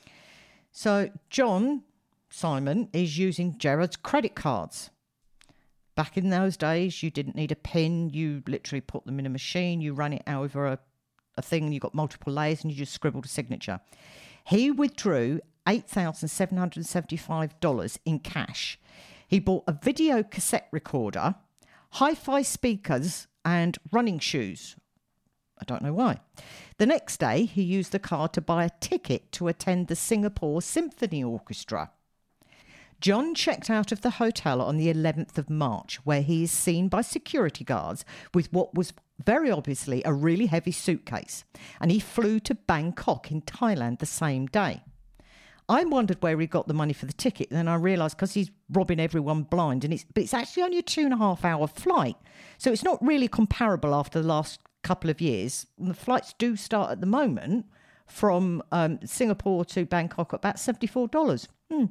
[SPEAKER 1] So John, Simon, is using Gerard's credit cards. Back in those days, you didn't need a pin. You literally put them in a machine. You run it over a, a thing, and you got multiple layers, and you just scribbled a signature. He withdrew eight thousand seven hundred seventy-five dollars in cash. He bought a video cassette recorder, hi-fi speakers, and running shoes. I don't know why. The next day, he used the card to buy a ticket to attend the Singapore Symphony Orchestra. John checked out of the hotel on the eleventh of March, where he is seen by security guards with what was very obviously a really heavy suitcase, and he flew to Bangkok in Thailand the same day. I wondered where he got the money for the ticket, then I realised because he's robbing everyone blind, and it's but it's actually only a two and a half hour flight, so it's not really comparable after the last couple of years. And the flights do start at the moment from um, Singapore to Bangkok at about seventy-four dollars. Hmm.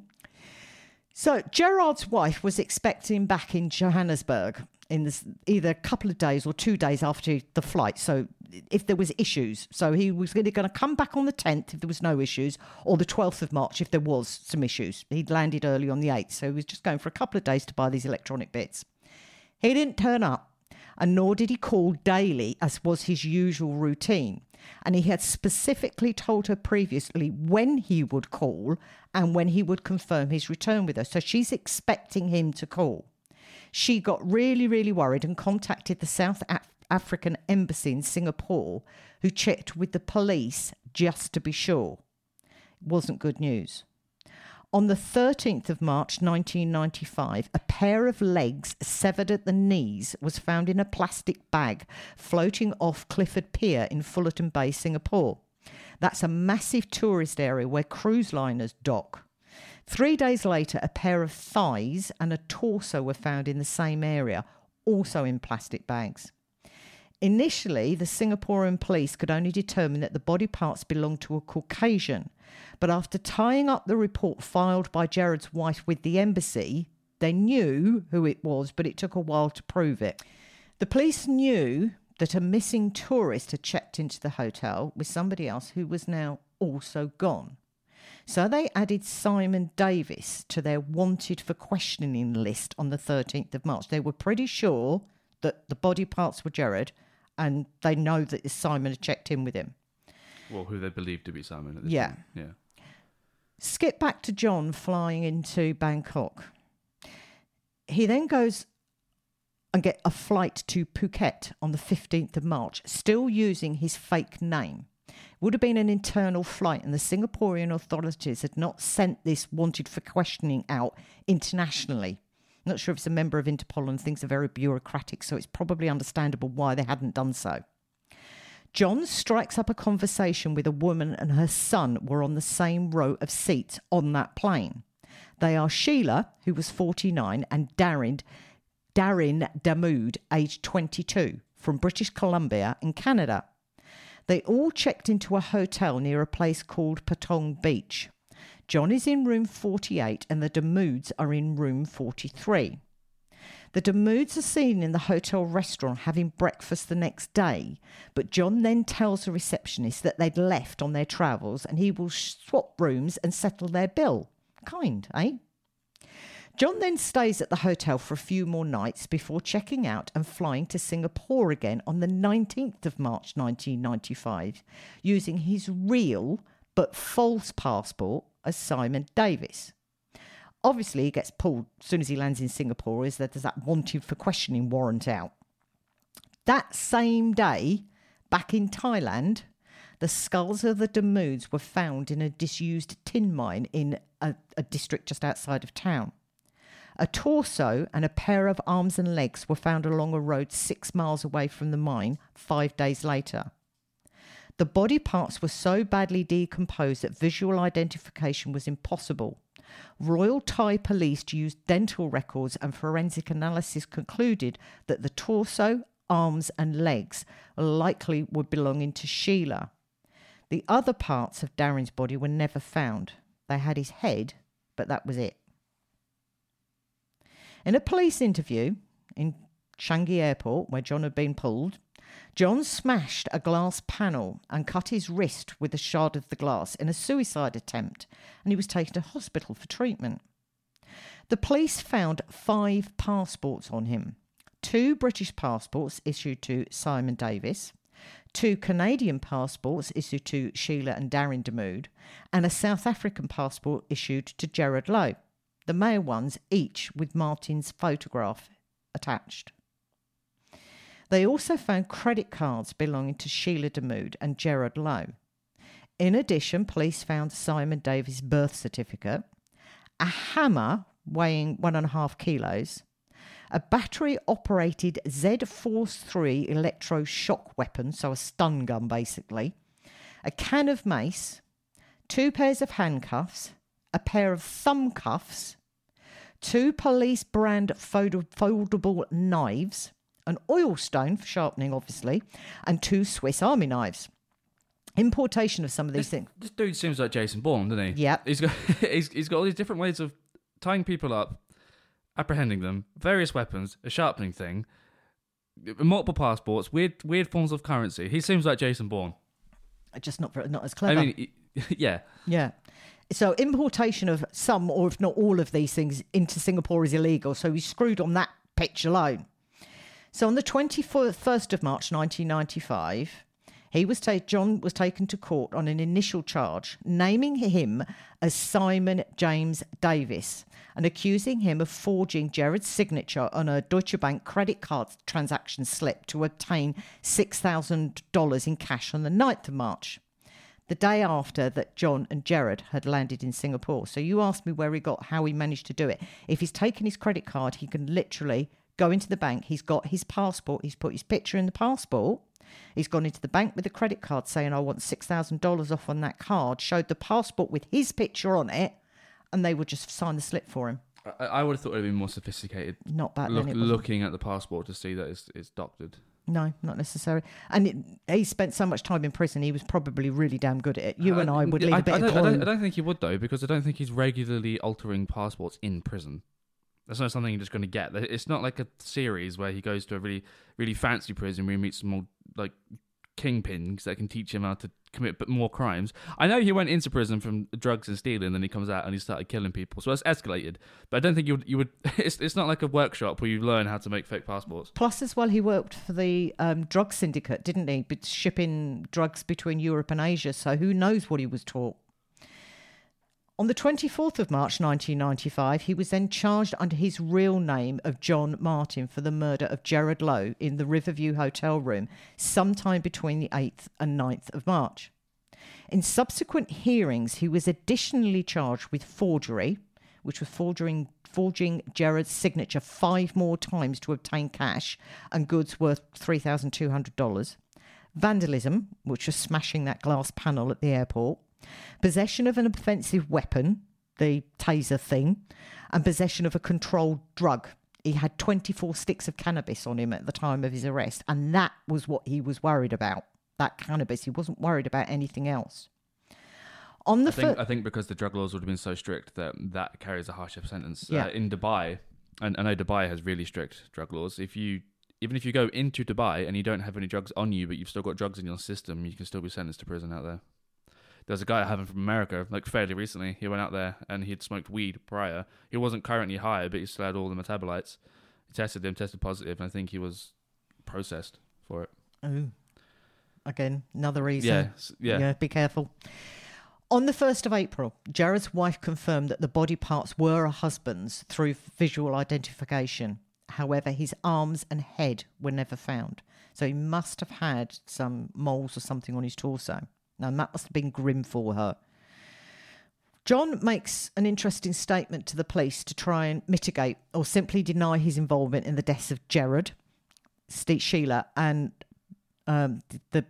[SPEAKER 1] So Gerard's wife was expecting him back in Johannesburg in this, either a couple of days or two days after the flight. So if there was issues, so he was going to come back on the tenth if there was no issues, or the twelfth of March if there was some issues. He'd landed early on the eighth, so he was just going for a couple of days to buy these electronic bits. He didn't turn up, and nor did he call daily, as was his usual routine. And he had specifically told her previously when he would call and when he would confirm his return with her. So she's expecting him to call. She got really, really worried and contacted the South Af- African Embassy in Singapore, who checked with the police just to be sure. It wasn't good news. On the thirteenth of March nineteen ninety-five, a pair of legs severed at the knees was found in a plastic bag floating off Clifford Pier in Fullerton Bay, Singapore. That's a massive tourist area where cruise liners dock. Three days later, a pair of thighs and a torso were found in the same area, also in plastic bags. Initially, the Singaporean police could only determine that the body parts belonged to a Caucasian. But after tying up the report filed by Gerard's wife with the embassy, they knew who it was, but it took a while to prove it. The police knew that a missing tourist had checked into the hotel with somebody else who was now also gone. So they added Simon Davis to their wanted for questioning list on the thirteenth of March. They were pretty sure that the body parts were Gerard, and they know that Simon had checked in with him.
[SPEAKER 2] Well, who they believed to be Simon at this
[SPEAKER 1] Yeah.
[SPEAKER 2] point. Yeah.
[SPEAKER 1] Skip back to John flying into Bangkok. He then goes and get a flight to Phuket on the fifteenth of March, still using his fake name. It would have been an internal flight, and the Singaporean authorities had not sent this wanted for questioning out internationally. I'm not sure if it's a member of Interpol, and things are very bureaucratic, so it's probably understandable why they hadn't done so. John strikes up a conversation with a woman and her son were on the same row of seats on that plane. They are Sheila, who was forty-nine, and Darren, Darren Damood, aged twenty-two, from British Columbia in Canada. They all checked into a hotel near a place called Patong Beach. John is in room forty-eight and the Damoods are in room forty-three. The Damoods are seen in the hotel restaurant having breakfast the next day, but John then tells the receptionist that they'd left on their travels and he will swap rooms and settle their bill. Kind, eh? John then stays at the hotel for a few more nights before checking out and flying to Singapore again on the nineteenth of March nineteen ninety-five, using his real but false passport as Simon Davis. Obviously, he gets pulled as soon as he lands in Singapore, is that there's that wanted for questioning warrant out. That same day, back in Thailand, the skulls of the Damoods were found in a disused tin mine in a, a district just outside of town. A torso and a pair of arms and legs were found along a road six miles away from the mine five days later. The body parts were so badly decomposed that visual identification was impossible. Royal Thai police used dental records and forensic analysis concluded that the torso, arms and legs likely were belonging to Sheila. The other parts of Darren's body were never found. They had his head, but that was it. In a police interview in Changi Airport, where John had been pulled, John smashed a glass panel and cut his wrist with a shard of the glass in a suicide attempt, and he was taken to hospital for treatment. The police found five passports on him. Two British passports issued to Simon Davis, two Canadian passports issued to Sheila and Darren Damood, and a South African passport issued to Gerard Lowe. The male ones, each with Martin's photograph attached. They also found credit cards belonging to Sheila Damood and Gerard Lowe. In addition, police found Simon Davis' birth certificate, a hammer weighing one and a half kilos, a battery-operated Z forty-three electroshock weapon, so a stun gun basically, a can of mace, two pairs of handcuffs, a pair of thumb cuffs, two police brand fold- foldable knives, an oil stone for sharpening, obviously, and two Swiss Army knives. Importation of some of these
[SPEAKER 2] this,
[SPEAKER 1] things.
[SPEAKER 2] This dude seems like Jason Bourne, doesn't he?
[SPEAKER 1] Yep.
[SPEAKER 2] He's got he's, he's got all these different ways of tying people up, apprehending them, various weapons, a sharpening thing, multiple passports, weird weird forms of currency. He seems like Jason Bourne.
[SPEAKER 1] Just not very, not as clever.
[SPEAKER 2] I mean, yeah.
[SPEAKER 1] Yeah. So importation of some, or if not all of these things into Singapore is illegal. So he's screwed on that pitch alone. So on the twenty-first of March nineteen ninety-five, he was ta- John was taken to court on an initial charge, naming him as Simon James Davis and accusing him of forging Gerard's signature on a Deutsche Bank credit card transaction slip to obtain six thousand dollars in cash on the ninth of March, the day after that John and Gerard had landed in Singapore. So you asked me where he got, how he managed to do it. If he's taken his credit card, he can literally go into the bank. He's got his passport. He's put his picture in the passport. He's gone into the bank with a credit card saying, I want six thousand dollars off on that card, showed the passport with his picture on it, and they would just sign the slip for him.
[SPEAKER 2] I, I would have thought it would be more sophisticated.
[SPEAKER 1] Not back
[SPEAKER 2] Look,
[SPEAKER 1] then. It wasn't.
[SPEAKER 2] looking at the passport to see that it's, it's doctored.
[SPEAKER 1] No, not necessary. And it, he spent so much time in prison, he was probably really damn good at it. You uh, and I would leave
[SPEAKER 2] I,
[SPEAKER 1] a bit
[SPEAKER 2] I, don't,
[SPEAKER 1] of
[SPEAKER 2] I, don't, I don't think he would, though, because I don't think he's regularly altering passports in prison. That's not something you're just going to get. It's not like a series where he goes to a really, really fancy prison where he meets some more, like, kingpins that can teach him how to commit more crimes. I know he went into prison from drugs and stealing, then he comes out and he started killing people. So it's escalated. But I don't think you would. You would. It's it's not like a workshop where you learn how to make fake passports.
[SPEAKER 1] Plus, as well, he worked for the um, drug syndicate, didn't he? But shipping drugs between Europe and Asia. So who knows what he was taught. On the twenty-fourth of March nineteen ninety-five, he was then charged under his real name of John Martin for the murder of Gerard Lowe in the Riverview Hotel room sometime between the eighth and ninth of March. In subsequent hearings, he was additionally charged with forgery, which was forging, forging Gerard's signature five more times to obtain cash and goods worth three thousand two hundred dollars, vandalism, which was smashing that glass panel at the airport, possession of an offensive weapon, the taser thing, and possession of a controlled drug. He had twenty-four sticks of cannabis on him at the time of his arrest, and that was what he was worried about, that cannabis. He wasn't worried about anything else. On the
[SPEAKER 2] I think,
[SPEAKER 1] fir-
[SPEAKER 2] I think because the drug laws would have been so strict that that carries a harsher sentence.
[SPEAKER 1] Yeah.
[SPEAKER 2] Uh, in Dubai, and I know Dubai has really strict drug laws. If you Even if you go into Dubai and you don't have any drugs on you, but you've still got drugs in your system, you can still be sentenced to prison out there. There's a guy I have from America, like fairly recently. He went out there and he'd smoked weed prior. He wasn't currently high, but he still had all the metabolites. He tested him, tested positive, and I think he was processed for it.
[SPEAKER 1] Oh, again, another reason.
[SPEAKER 2] Yeah, yeah.
[SPEAKER 1] Yeah, be careful. On the first of April, Gerard's wife confirmed that the body parts were her husband's through visual identification. However, his arms and head were never found. So he must have had some moles or something on his torso. Now, that must have been grim for her. John makes an interesting statement to the police to try and mitigate or simply deny his involvement in the deaths of Gerard, Steve Sheila, and um, the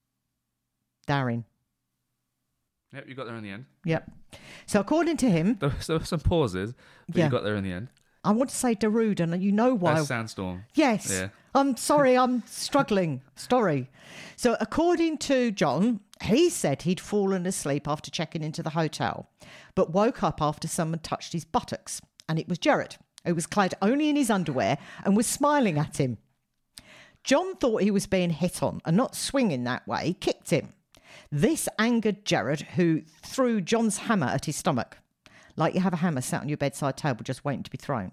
[SPEAKER 1] Darren.
[SPEAKER 2] Yep, you got there in the end.
[SPEAKER 1] Yep. So according to him...
[SPEAKER 2] There were some pauses, but
[SPEAKER 1] yeah.
[SPEAKER 2] you got there in the end.
[SPEAKER 1] I want to say Darude, and you know why.
[SPEAKER 2] That's Sandstorm.
[SPEAKER 1] Yes.
[SPEAKER 2] Yeah.
[SPEAKER 1] I'm sorry, I'm struggling. Sorry. So according to John, he said he'd fallen asleep after checking into the hotel, but woke up after someone touched his buttocks. And it was Gerard, who was clad only in his underwear and was smiling at him. John thought he was being hit on and not swinging that way. He kicked him. This angered Gerard, who threw John's hammer at his stomach, like you have a hammer sat on your bedside table just waiting to be thrown.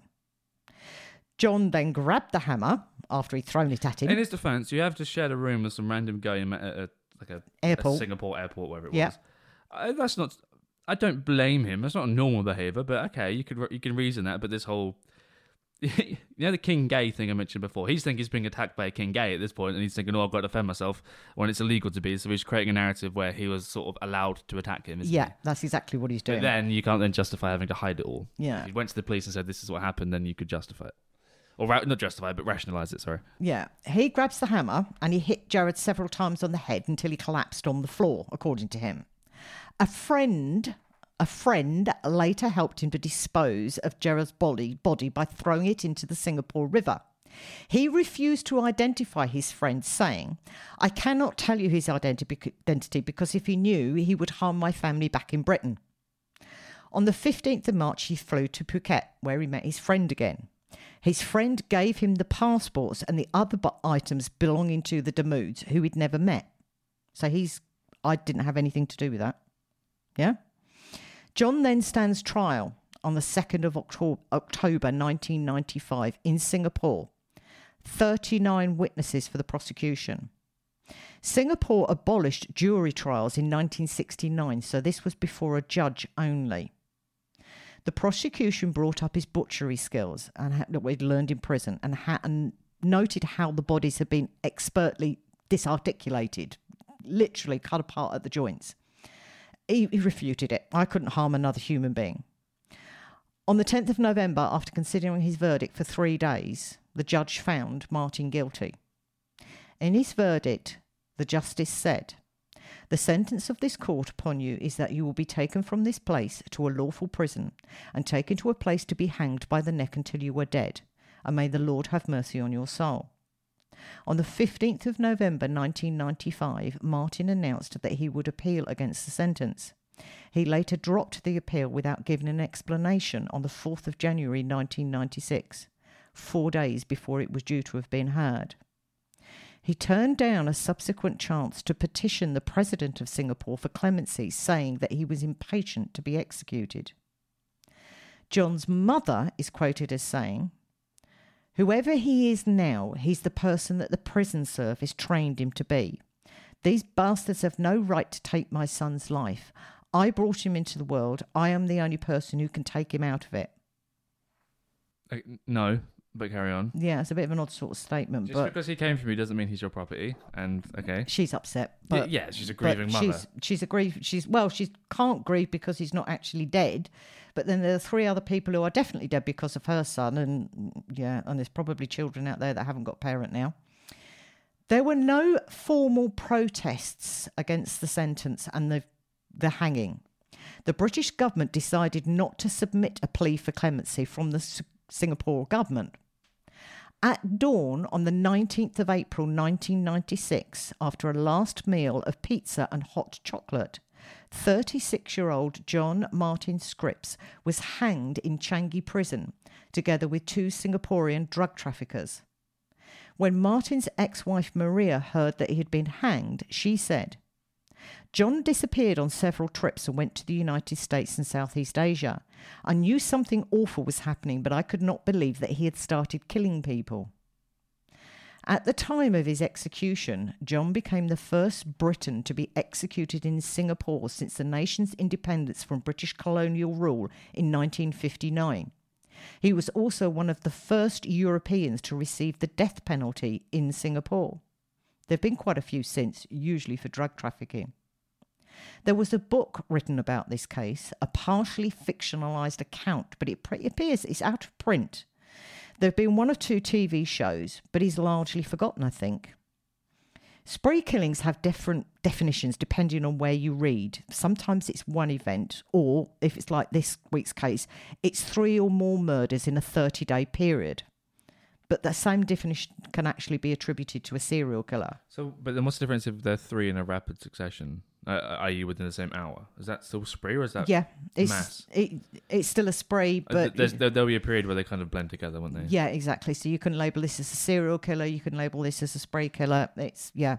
[SPEAKER 1] John then grabbed the hammer after he'd thrown it at him.
[SPEAKER 2] In his defence, you have to share a room with some random guy at a, like a,
[SPEAKER 1] airport.
[SPEAKER 2] a Singapore airport, wherever it
[SPEAKER 1] yeah.
[SPEAKER 2] was. Uh, that's not. I don't blame him. That's not a normal behaviour, but okay, you could you can reason that. But this whole, you know, the King Gay thing I mentioned before. He's thinking he's being attacked by a King Gay at this point, and he's thinking, "Oh, I've got to defend myself," when it's illegal to be. So he's creating a narrative where he was sort of allowed to attack him. Isn't
[SPEAKER 1] Yeah,
[SPEAKER 2] he?
[SPEAKER 1] that's exactly what he's doing.
[SPEAKER 2] But then you can't then justify having to hide it all.
[SPEAKER 1] Yeah.
[SPEAKER 2] If you went to the police and said this is what happened, then you could justify it. Or ra- not justify it, but rationalise it, sorry.
[SPEAKER 1] Yeah. He grabs the hammer and he hit Gerard several times on the head until he collapsed on the floor, according to him. A friend, a friend later helped him to dispose of Gerard's body, body by throwing it into the Singapore River. He refused to identify his friend, saying, "I cannot tell you his identity because if he knew, he would harm my family back in Britain." On the fifteenth of March, he flew to Phuket, where he met his friend again. His friend gave him the passports and the other items belonging to the Damoods, who he'd never met. So he's, I didn't have anything to do with that. Yeah? John then stands trial on the second of October nineteen ninety-five in Singapore. thirty-nine witnesses for the prosecution. Singapore abolished jury trials in nineteen sixty-nine, so this was before a judge only. The prosecution brought up his butchery skills and ha- that we'd learned in prison and, ha- and noted how the bodies had been expertly disarticulated, literally cut apart at the joints. He, he refuted it. I couldn't harm another human being. On the tenth of November, after considering his verdict for three days, the judge found Martin guilty. In his verdict, the justice said, "The sentence of this court upon you is that you will be taken from this place to a lawful prison and taken to a place to be hanged by the neck until you are dead, and may the Lord have mercy on your soul." On the fifteenth of November nineteen ninety-five, Martin announced that he would appeal against the sentence. He later dropped the appeal without giving an explanation on the fourth of January nineteen ninety-six, four days before it was due to have been heard. He turned down a subsequent chance to petition the President of Singapore for clemency, saying that he was impatient to be executed. John's mother is quoted as saying, "Whoever he is now, he's the person that the prison service trained him to be. These bastards have no right to take my son's life. I brought him into the world. I am the only person who can take him out of it."
[SPEAKER 2] Uh, no, but carry on.
[SPEAKER 1] Yeah, it's a bit of an odd sort of statement.
[SPEAKER 2] Just
[SPEAKER 1] but
[SPEAKER 2] because he came from you doesn't mean he's your property. And okay,
[SPEAKER 1] she's upset. But,
[SPEAKER 2] yeah, she's a grieving
[SPEAKER 1] but
[SPEAKER 2] mother.
[SPEAKER 1] She's, she's a grief. She's well, she can't grieve because he's not actually dead. But then there are three other people who are definitely dead because of her son, and yeah, and there's probably children out there that haven't got a parent now. There were no formal protests against the sentence and the the hanging. The British government decided not to submit a plea for clemency from the S- Singapore government. At dawn on the nineteenth of April nineteen ninety-six, after a last meal of pizza and hot chocolate, thirty-six-year-old John Martin Scripps was hanged in Changi Prison, together with two Singaporean drug traffickers. When Martin's ex-wife Maria heard that he had been hanged, she said, "John disappeared on several trips and went to the United States and Southeast Asia. I knew something awful was happening, but I could not believe that he had started killing people." At the time of his execution, John became the first Briton to be executed in Singapore since the nation's independence from British colonial rule in nineteen fifty-nine. He was also one of the first Europeans to receive the death penalty in Singapore. There have been quite a few since, usually for drug trafficking. There was a book written about this case, a partially fictionalised account, but it, pre- it appears it's out of print. There have been one or two T V shows, but he's largely forgotten, I think. Spree killings have different definitions depending on where you read. Sometimes it's one event, or if it's like this week's case, it's three or more murders in a thirty-day period. But the same definition can actually be attributed to a serial killer.
[SPEAKER 2] So, but then what's the difference if they're three in a rapid succession, uh, that is within the same hour? Is that still spree or is that
[SPEAKER 1] yeah, it's,
[SPEAKER 2] mass?
[SPEAKER 1] It, it's still a spree, but...
[SPEAKER 2] There's, there, there'll be a period where they kind of blend together, won't they?
[SPEAKER 1] Yeah, exactly. So you can label this as a serial killer, you can label this as a spree killer. It's, yeah.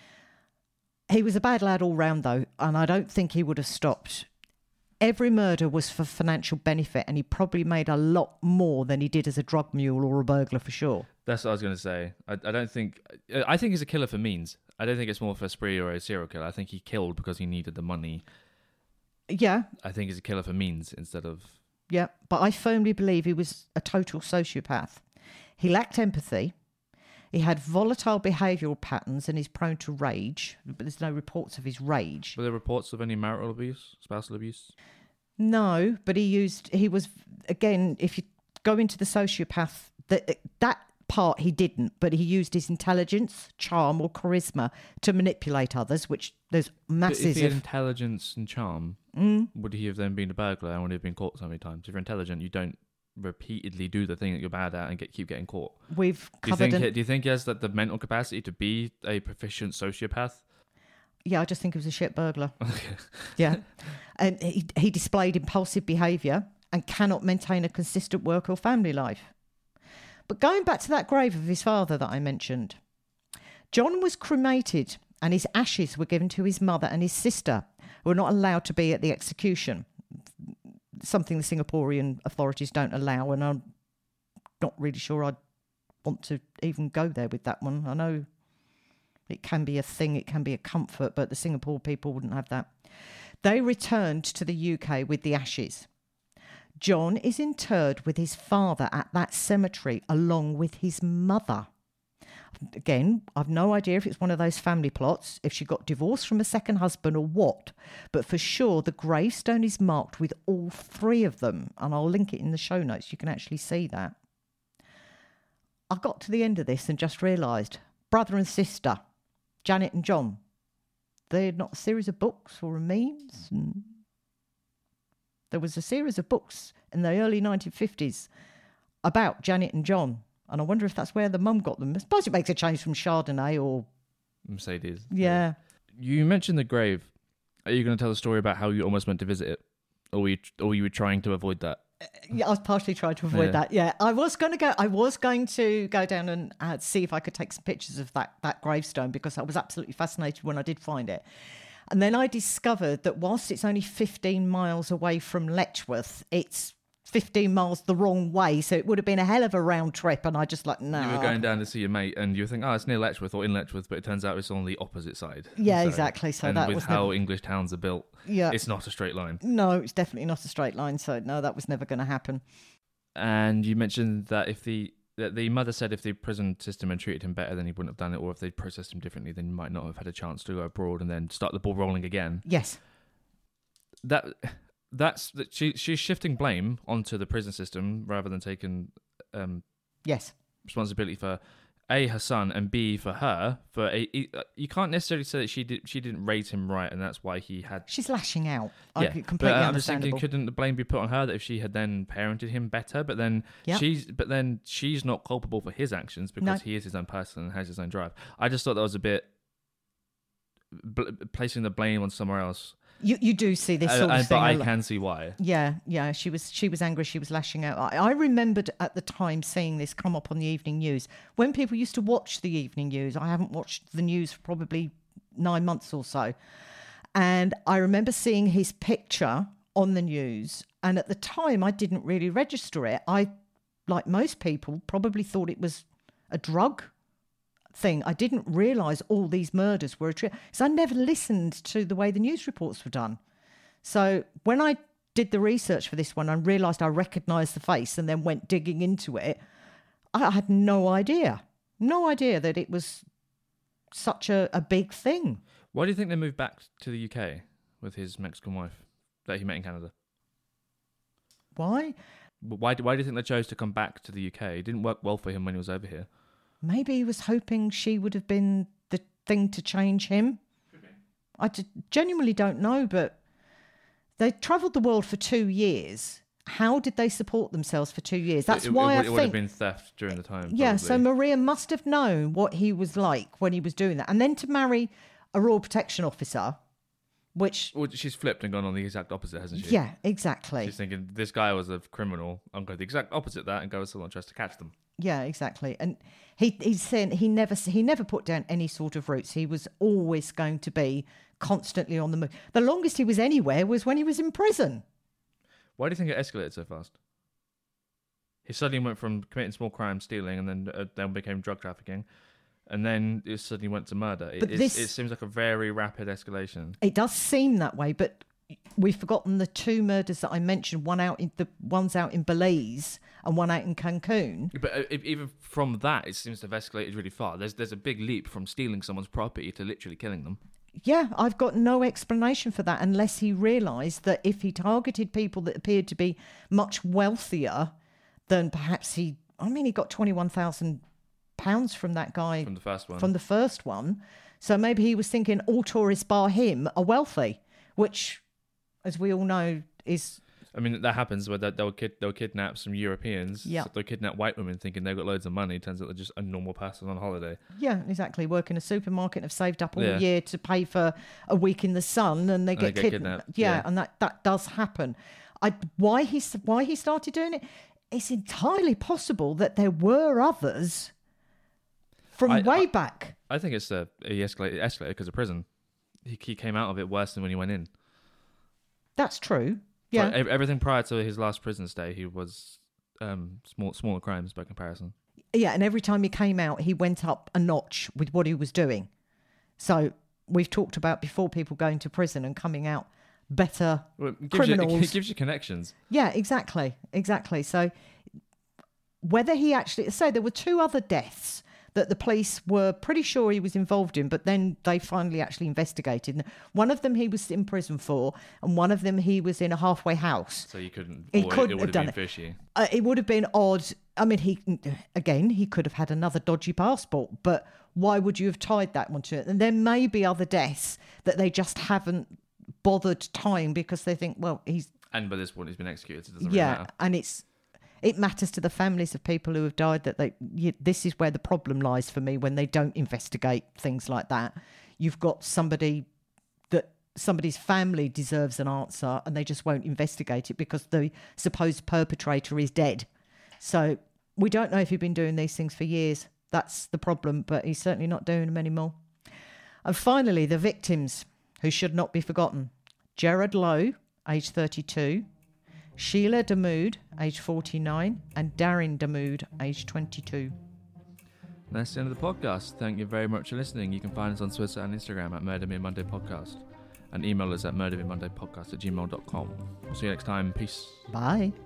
[SPEAKER 1] He was a bad lad all round, though, and I don't think he would have stopped. Every murder was for financial benefit, and he probably made a lot more than he did as a drug mule or a burglar for sure.
[SPEAKER 2] That's what I was going to say. I, I don't think... I think he's a killer for means. I don't think it's more for a spree or a serial killer. I think he killed because he needed the money.
[SPEAKER 1] Yeah.
[SPEAKER 2] I think he's a killer for means instead of...
[SPEAKER 1] Yeah, but I firmly believe he was a total sociopath. He lacked empathy. He had volatile behavioural patterns and is prone to rage, but there's no reports of his rage.
[SPEAKER 2] Were there reports of any marital abuse, spousal abuse?
[SPEAKER 1] No, but he used, he was, again, if you go into the sociopath, that that part he didn't, but he used his intelligence, charm or charisma to manipulate others, which there's masses
[SPEAKER 2] but if he had
[SPEAKER 1] of...
[SPEAKER 2] intelligence and charm,
[SPEAKER 1] Mm.
[SPEAKER 2] would he have then been a burglar and would he have been caught so many times? If you're intelligent, you don't repeatedly do the thing that you're bad at and get keep getting caught.
[SPEAKER 1] We've
[SPEAKER 2] Do you
[SPEAKER 1] covered...
[SPEAKER 2] think,
[SPEAKER 1] an-
[SPEAKER 2] do you think he has that the mental capacity to be a proficient sociopath?
[SPEAKER 1] Yeah, I just think he was a shit burglar.
[SPEAKER 2] Okay.
[SPEAKER 1] Yeah. And he, he displayed impulsive behaviour and cannot maintain a consistent work or family life. But going back to that grave of his father that I mentioned, John was cremated and his ashes were given to his mother and his sister, who were not allowed to be at the execution, something the Singaporean authorities don't allow, and I'm not really sure I'd want to even go there with that one. I know it can be a thing, it can be a comfort, but the Singapore people wouldn't have that. They returned to the U K with the ashes. John is interred with his father at that cemetery along with his mother. Again, I've no idea if it's one of those family plots, if she got divorced from a second husband or what, but for sure the gravestone is marked with all three of them, and I'll link it in the show notes. You can actually see that. I got to the end of this and just realised, brother and sister, Janet and John, they're not a series of books or memes. And there was a series of books in the early nineteen fifties about Janet and John, And I wonder if that's where the mum got them. I suppose it makes a change from Chardonnay or...
[SPEAKER 2] Mercedes.
[SPEAKER 1] Yeah.
[SPEAKER 2] You mentioned the grave. Are you going to tell the story about how you almost went to visit it? Or were you, or were you trying to avoid that?
[SPEAKER 1] Yeah, I was partially trying to avoid
[SPEAKER 2] Yeah.
[SPEAKER 1] that. Yeah, I was going to go. I was going to go down and uh, see if I could take some pictures of that that gravestone, because I was absolutely fascinated when I did find it. And then I discovered that whilst it's only fifteen miles away from Letchworth, it's fifteen miles the wrong way. So it would have been a hell of a round trip. And I just like, no.
[SPEAKER 2] You were going down to see your mate, and you think, oh, it's near Letchworth or in Letchworth, but it turns out it's on the opposite side.
[SPEAKER 1] Yeah,
[SPEAKER 2] So-
[SPEAKER 1] exactly. So
[SPEAKER 2] and
[SPEAKER 1] that
[SPEAKER 2] with
[SPEAKER 1] was
[SPEAKER 2] how
[SPEAKER 1] never-
[SPEAKER 2] English towns are built,
[SPEAKER 1] Yeah.
[SPEAKER 2] it's not a straight line.
[SPEAKER 1] No, it's definitely not a straight line. So no, that was never going to happen.
[SPEAKER 2] And you mentioned that if the that the mother said if the prison system had treated him better, then he wouldn't have done it, or if they'd processed him differently, then he might not have had a chance to go abroad and then start the ball rolling again.
[SPEAKER 1] Yes.
[SPEAKER 2] That that's that she she's shifting blame onto the prison system rather than taking um,
[SPEAKER 1] Yes.
[SPEAKER 2] responsibility for A, her son, and B, for her. For a, you can't necessarily say that she did she didn't raise him right, and that's why he had.
[SPEAKER 1] She's lashing out. I
[SPEAKER 2] Yeah,
[SPEAKER 1] completely
[SPEAKER 2] but uh, I'm just thinking,
[SPEAKER 1] understandable.
[SPEAKER 2] couldn't the blame be put on her that if she had then parented him better? But then
[SPEAKER 1] Yep.
[SPEAKER 2] she's, but then she's not culpable for his actions because
[SPEAKER 1] No.
[SPEAKER 2] he is his own person and has his own drive. I just thought that was a bit bl- placing the blame on somewhere else.
[SPEAKER 1] You you do see this
[SPEAKER 2] Uh,
[SPEAKER 1] sort of
[SPEAKER 2] and-
[SPEAKER 1] thing.
[SPEAKER 2] but
[SPEAKER 1] a
[SPEAKER 2] I
[SPEAKER 1] lot.
[SPEAKER 2] can see why.
[SPEAKER 1] Yeah, yeah. She was she was angry. She was lashing out. I, I remembered at the time seeing this come up on the evening news when people used to watch the evening news. I haven't watched the news for probably nine months or so, and I remember seeing his picture on the news. And at the time, I didn't really register it. I, like most people, probably thought it was a drug thing. I didn't realise all these murders were a trip. So I never listened to the way the news reports were done. So when I did the research for this one and realised I recognised the face and then went digging into it, I had no idea. No idea that it was such a, a big thing.
[SPEAKER 2] Why do you think they moved back to the U K with his Mexican wife that he met in Canada?
[SPEAKER 1] Why?
[SPEAKER 2] Why? do- Why do you think they chose to come back to the U K? It didn't work well for him when he was over here.
[SPEAKER 1] Maybe he was hoping she would have been the thing to change him. I d- genuinely don't know, but they travelled the world for two years. How did they support themselves for two years? That's
[SPEAKER 2] it, it,
[SPEAKER 1] why
[SPEAKER 2] it,
[SPEAKER 1] I
[SPEAKER 2] would- it would have
[SPEAKER 1] think...
[SPEAKER 2] been theft during the time.
[SPEAKER 1] Yeah, so
[SPEAKER 2] probably.
[SPEAKER 1] Maria must have known what he was like when he was doing that. And then to marry a Royal Protection Officer, which...
[SPEAKER 2] Well, she's flipped and gone on the exact opposite, hasn't she?
[SPEAKER 1] Yeah, exactly.
[SPEAKER 2] She's thinking, this guy was a criminal. I'm going to do the exact opposite of that and go with someone who tries to catch them.
[SPEAKER 1] Yeah, exactly. And he he's saying he never he never put down any sort of roots. He was always going to be constantly on the move. The longest he was anywhere was when he was in prison.
[SPEAKER 2] Why do you think it escalated so fast? He suddenly went from committing small crimes, stealing, and then uh, then became drug trafficking, and then it suddenly went to murder. It,
[SPEAKER 1] But
[SPEAKER 2] it's-
[SPEAKER 1] this-
[SPEAKER 2] it seems like a very rapid escalation.
[SPEAKER 1] It does seem that way, but we've forgotten the two murders that I mentioned. One out in the one's out in Belize and one out in Cancun.
[SPEAKER 2] But uh, if, even from that, it seems to have escalated really far. There's there's a big leap from stealing someone's property to literally killing them.
[SPEAKER 1] Yeah, I've got no explanation for that unless he realised that if he targeted people that appeared to be much wealthier than perhaps he... I mean, he got twenty-one thousand pounds from that guy
[SPEAKER 2] From the first one.
[SPEAKER 1] from the first one. So maybe he was thinking all tourists bar him are wealthy, which, as we all know, is...
[SPEAKER 2] I mean, that happens where they- they'll, kid, they'll kidnap some Europeans.
[SPEAKER 1] Yeah.
[SPEAKER 2] So they'll kidnap white women thinking they've got loads of money. Turns out they're just a normal person on holiday.
[SPEAKER 1] Yeah, exactly. Work in a supermarket and have saved up all
[SPEAKER 2] Yeah.
[SPEAKER 1] year to pay for a week in the sun, and they
[SPEAKER 2] And
[SPEAKER 1] get,
[SPEAKER 2] they get
[SPEAKER 1] kidnapped.
[SPEAKER 2] kidnapped,
[SPEAKER 1] Yeah,
[SPEAKER 2] yeah.
[SPEAKER 1] and that, that does happen. I why he s- why he started doing it? It's entirely possible that there were others from
[SPEAKER 2] I-
[SPEAKER 1] way
[SPEAKER 2] I-
[SPEAKER 1] back.
[SPEAKER 2] I think it's uh, he escalated, escalated because of prison. He, he came out of it worse than when he went in.
[SPEAKER 1] That's true. Yeah,
[SPEAKER 2] Like, ev- everything prior to his last prison stay, he was um, small, smaller crimes by comparison.
[SPEAKER 1] yeah, and every time he came out, he went up a notch with what he was doing. So we've talked about before people going to prison and coming out better.
[SPEAKER 2] Well, it gives you,
[SPEAKER 1] Criminals.
[SPEAKER 2] it gives you connections.
[SPEAKER 1] Yeah, exactly, exactly. So whether he actually... So there were two other deaths that the police were pretty sure he was involved in, but then they finally actually investigated. And one of them he was in prison for, and one of them he was in a halfway house.
[SPEAKER 2] So you couldn't.
[SPEAKER 1] He
[SPEAKER 2] or
[SPEAKER 1] couldn't
[SPEAKER 2] it
[SPEAKER 1] have
[SPEAKER 2] would have
[SPEAKER 1] done
[SPEAKER 2] been
[SPEAKER 1] it.
[SPEAKER 2] fishy.
[SPEAKER 1] Uh, it would have been odd. I mean, he again, he could have had another dodgy passport, but why would you have tied that one to it? And there may be other deaths that they just haven't bothered tying because they think, well, he's
[SPEAKER 2] And by this point, he's been executed. So it doesn't really
[SPEAKER 1] yeah,
[SPEAKER 2] matter.
[SPEAKER 1] and it's It matters to the families of people who have died that they. You, this is where the problem lies for me when they don't investigate things like that. You've got somebody that somebody's family deserves an answer and they just won't investigate it because the supposed perpetrator is dead. So we don't know if he'd been doing these things for years. That's the problem, but he's certainly not doing them anymore. And finally, the victims who should not be forgotten. Gerard Lowe, age thirty-two, Sheila Damoud, age forty-nine, and Darren Damoud, age twenty-two.
[SPEAKER 2] That's the end of the podcast. Thank you very much for listening. You can find us on Twitter and Instagram at Murder Me Monday Podcast, and email us at murdermemonday podcast at gmail dot com. We'll see you next time. Peace.
[SPEAKER 1] Bye.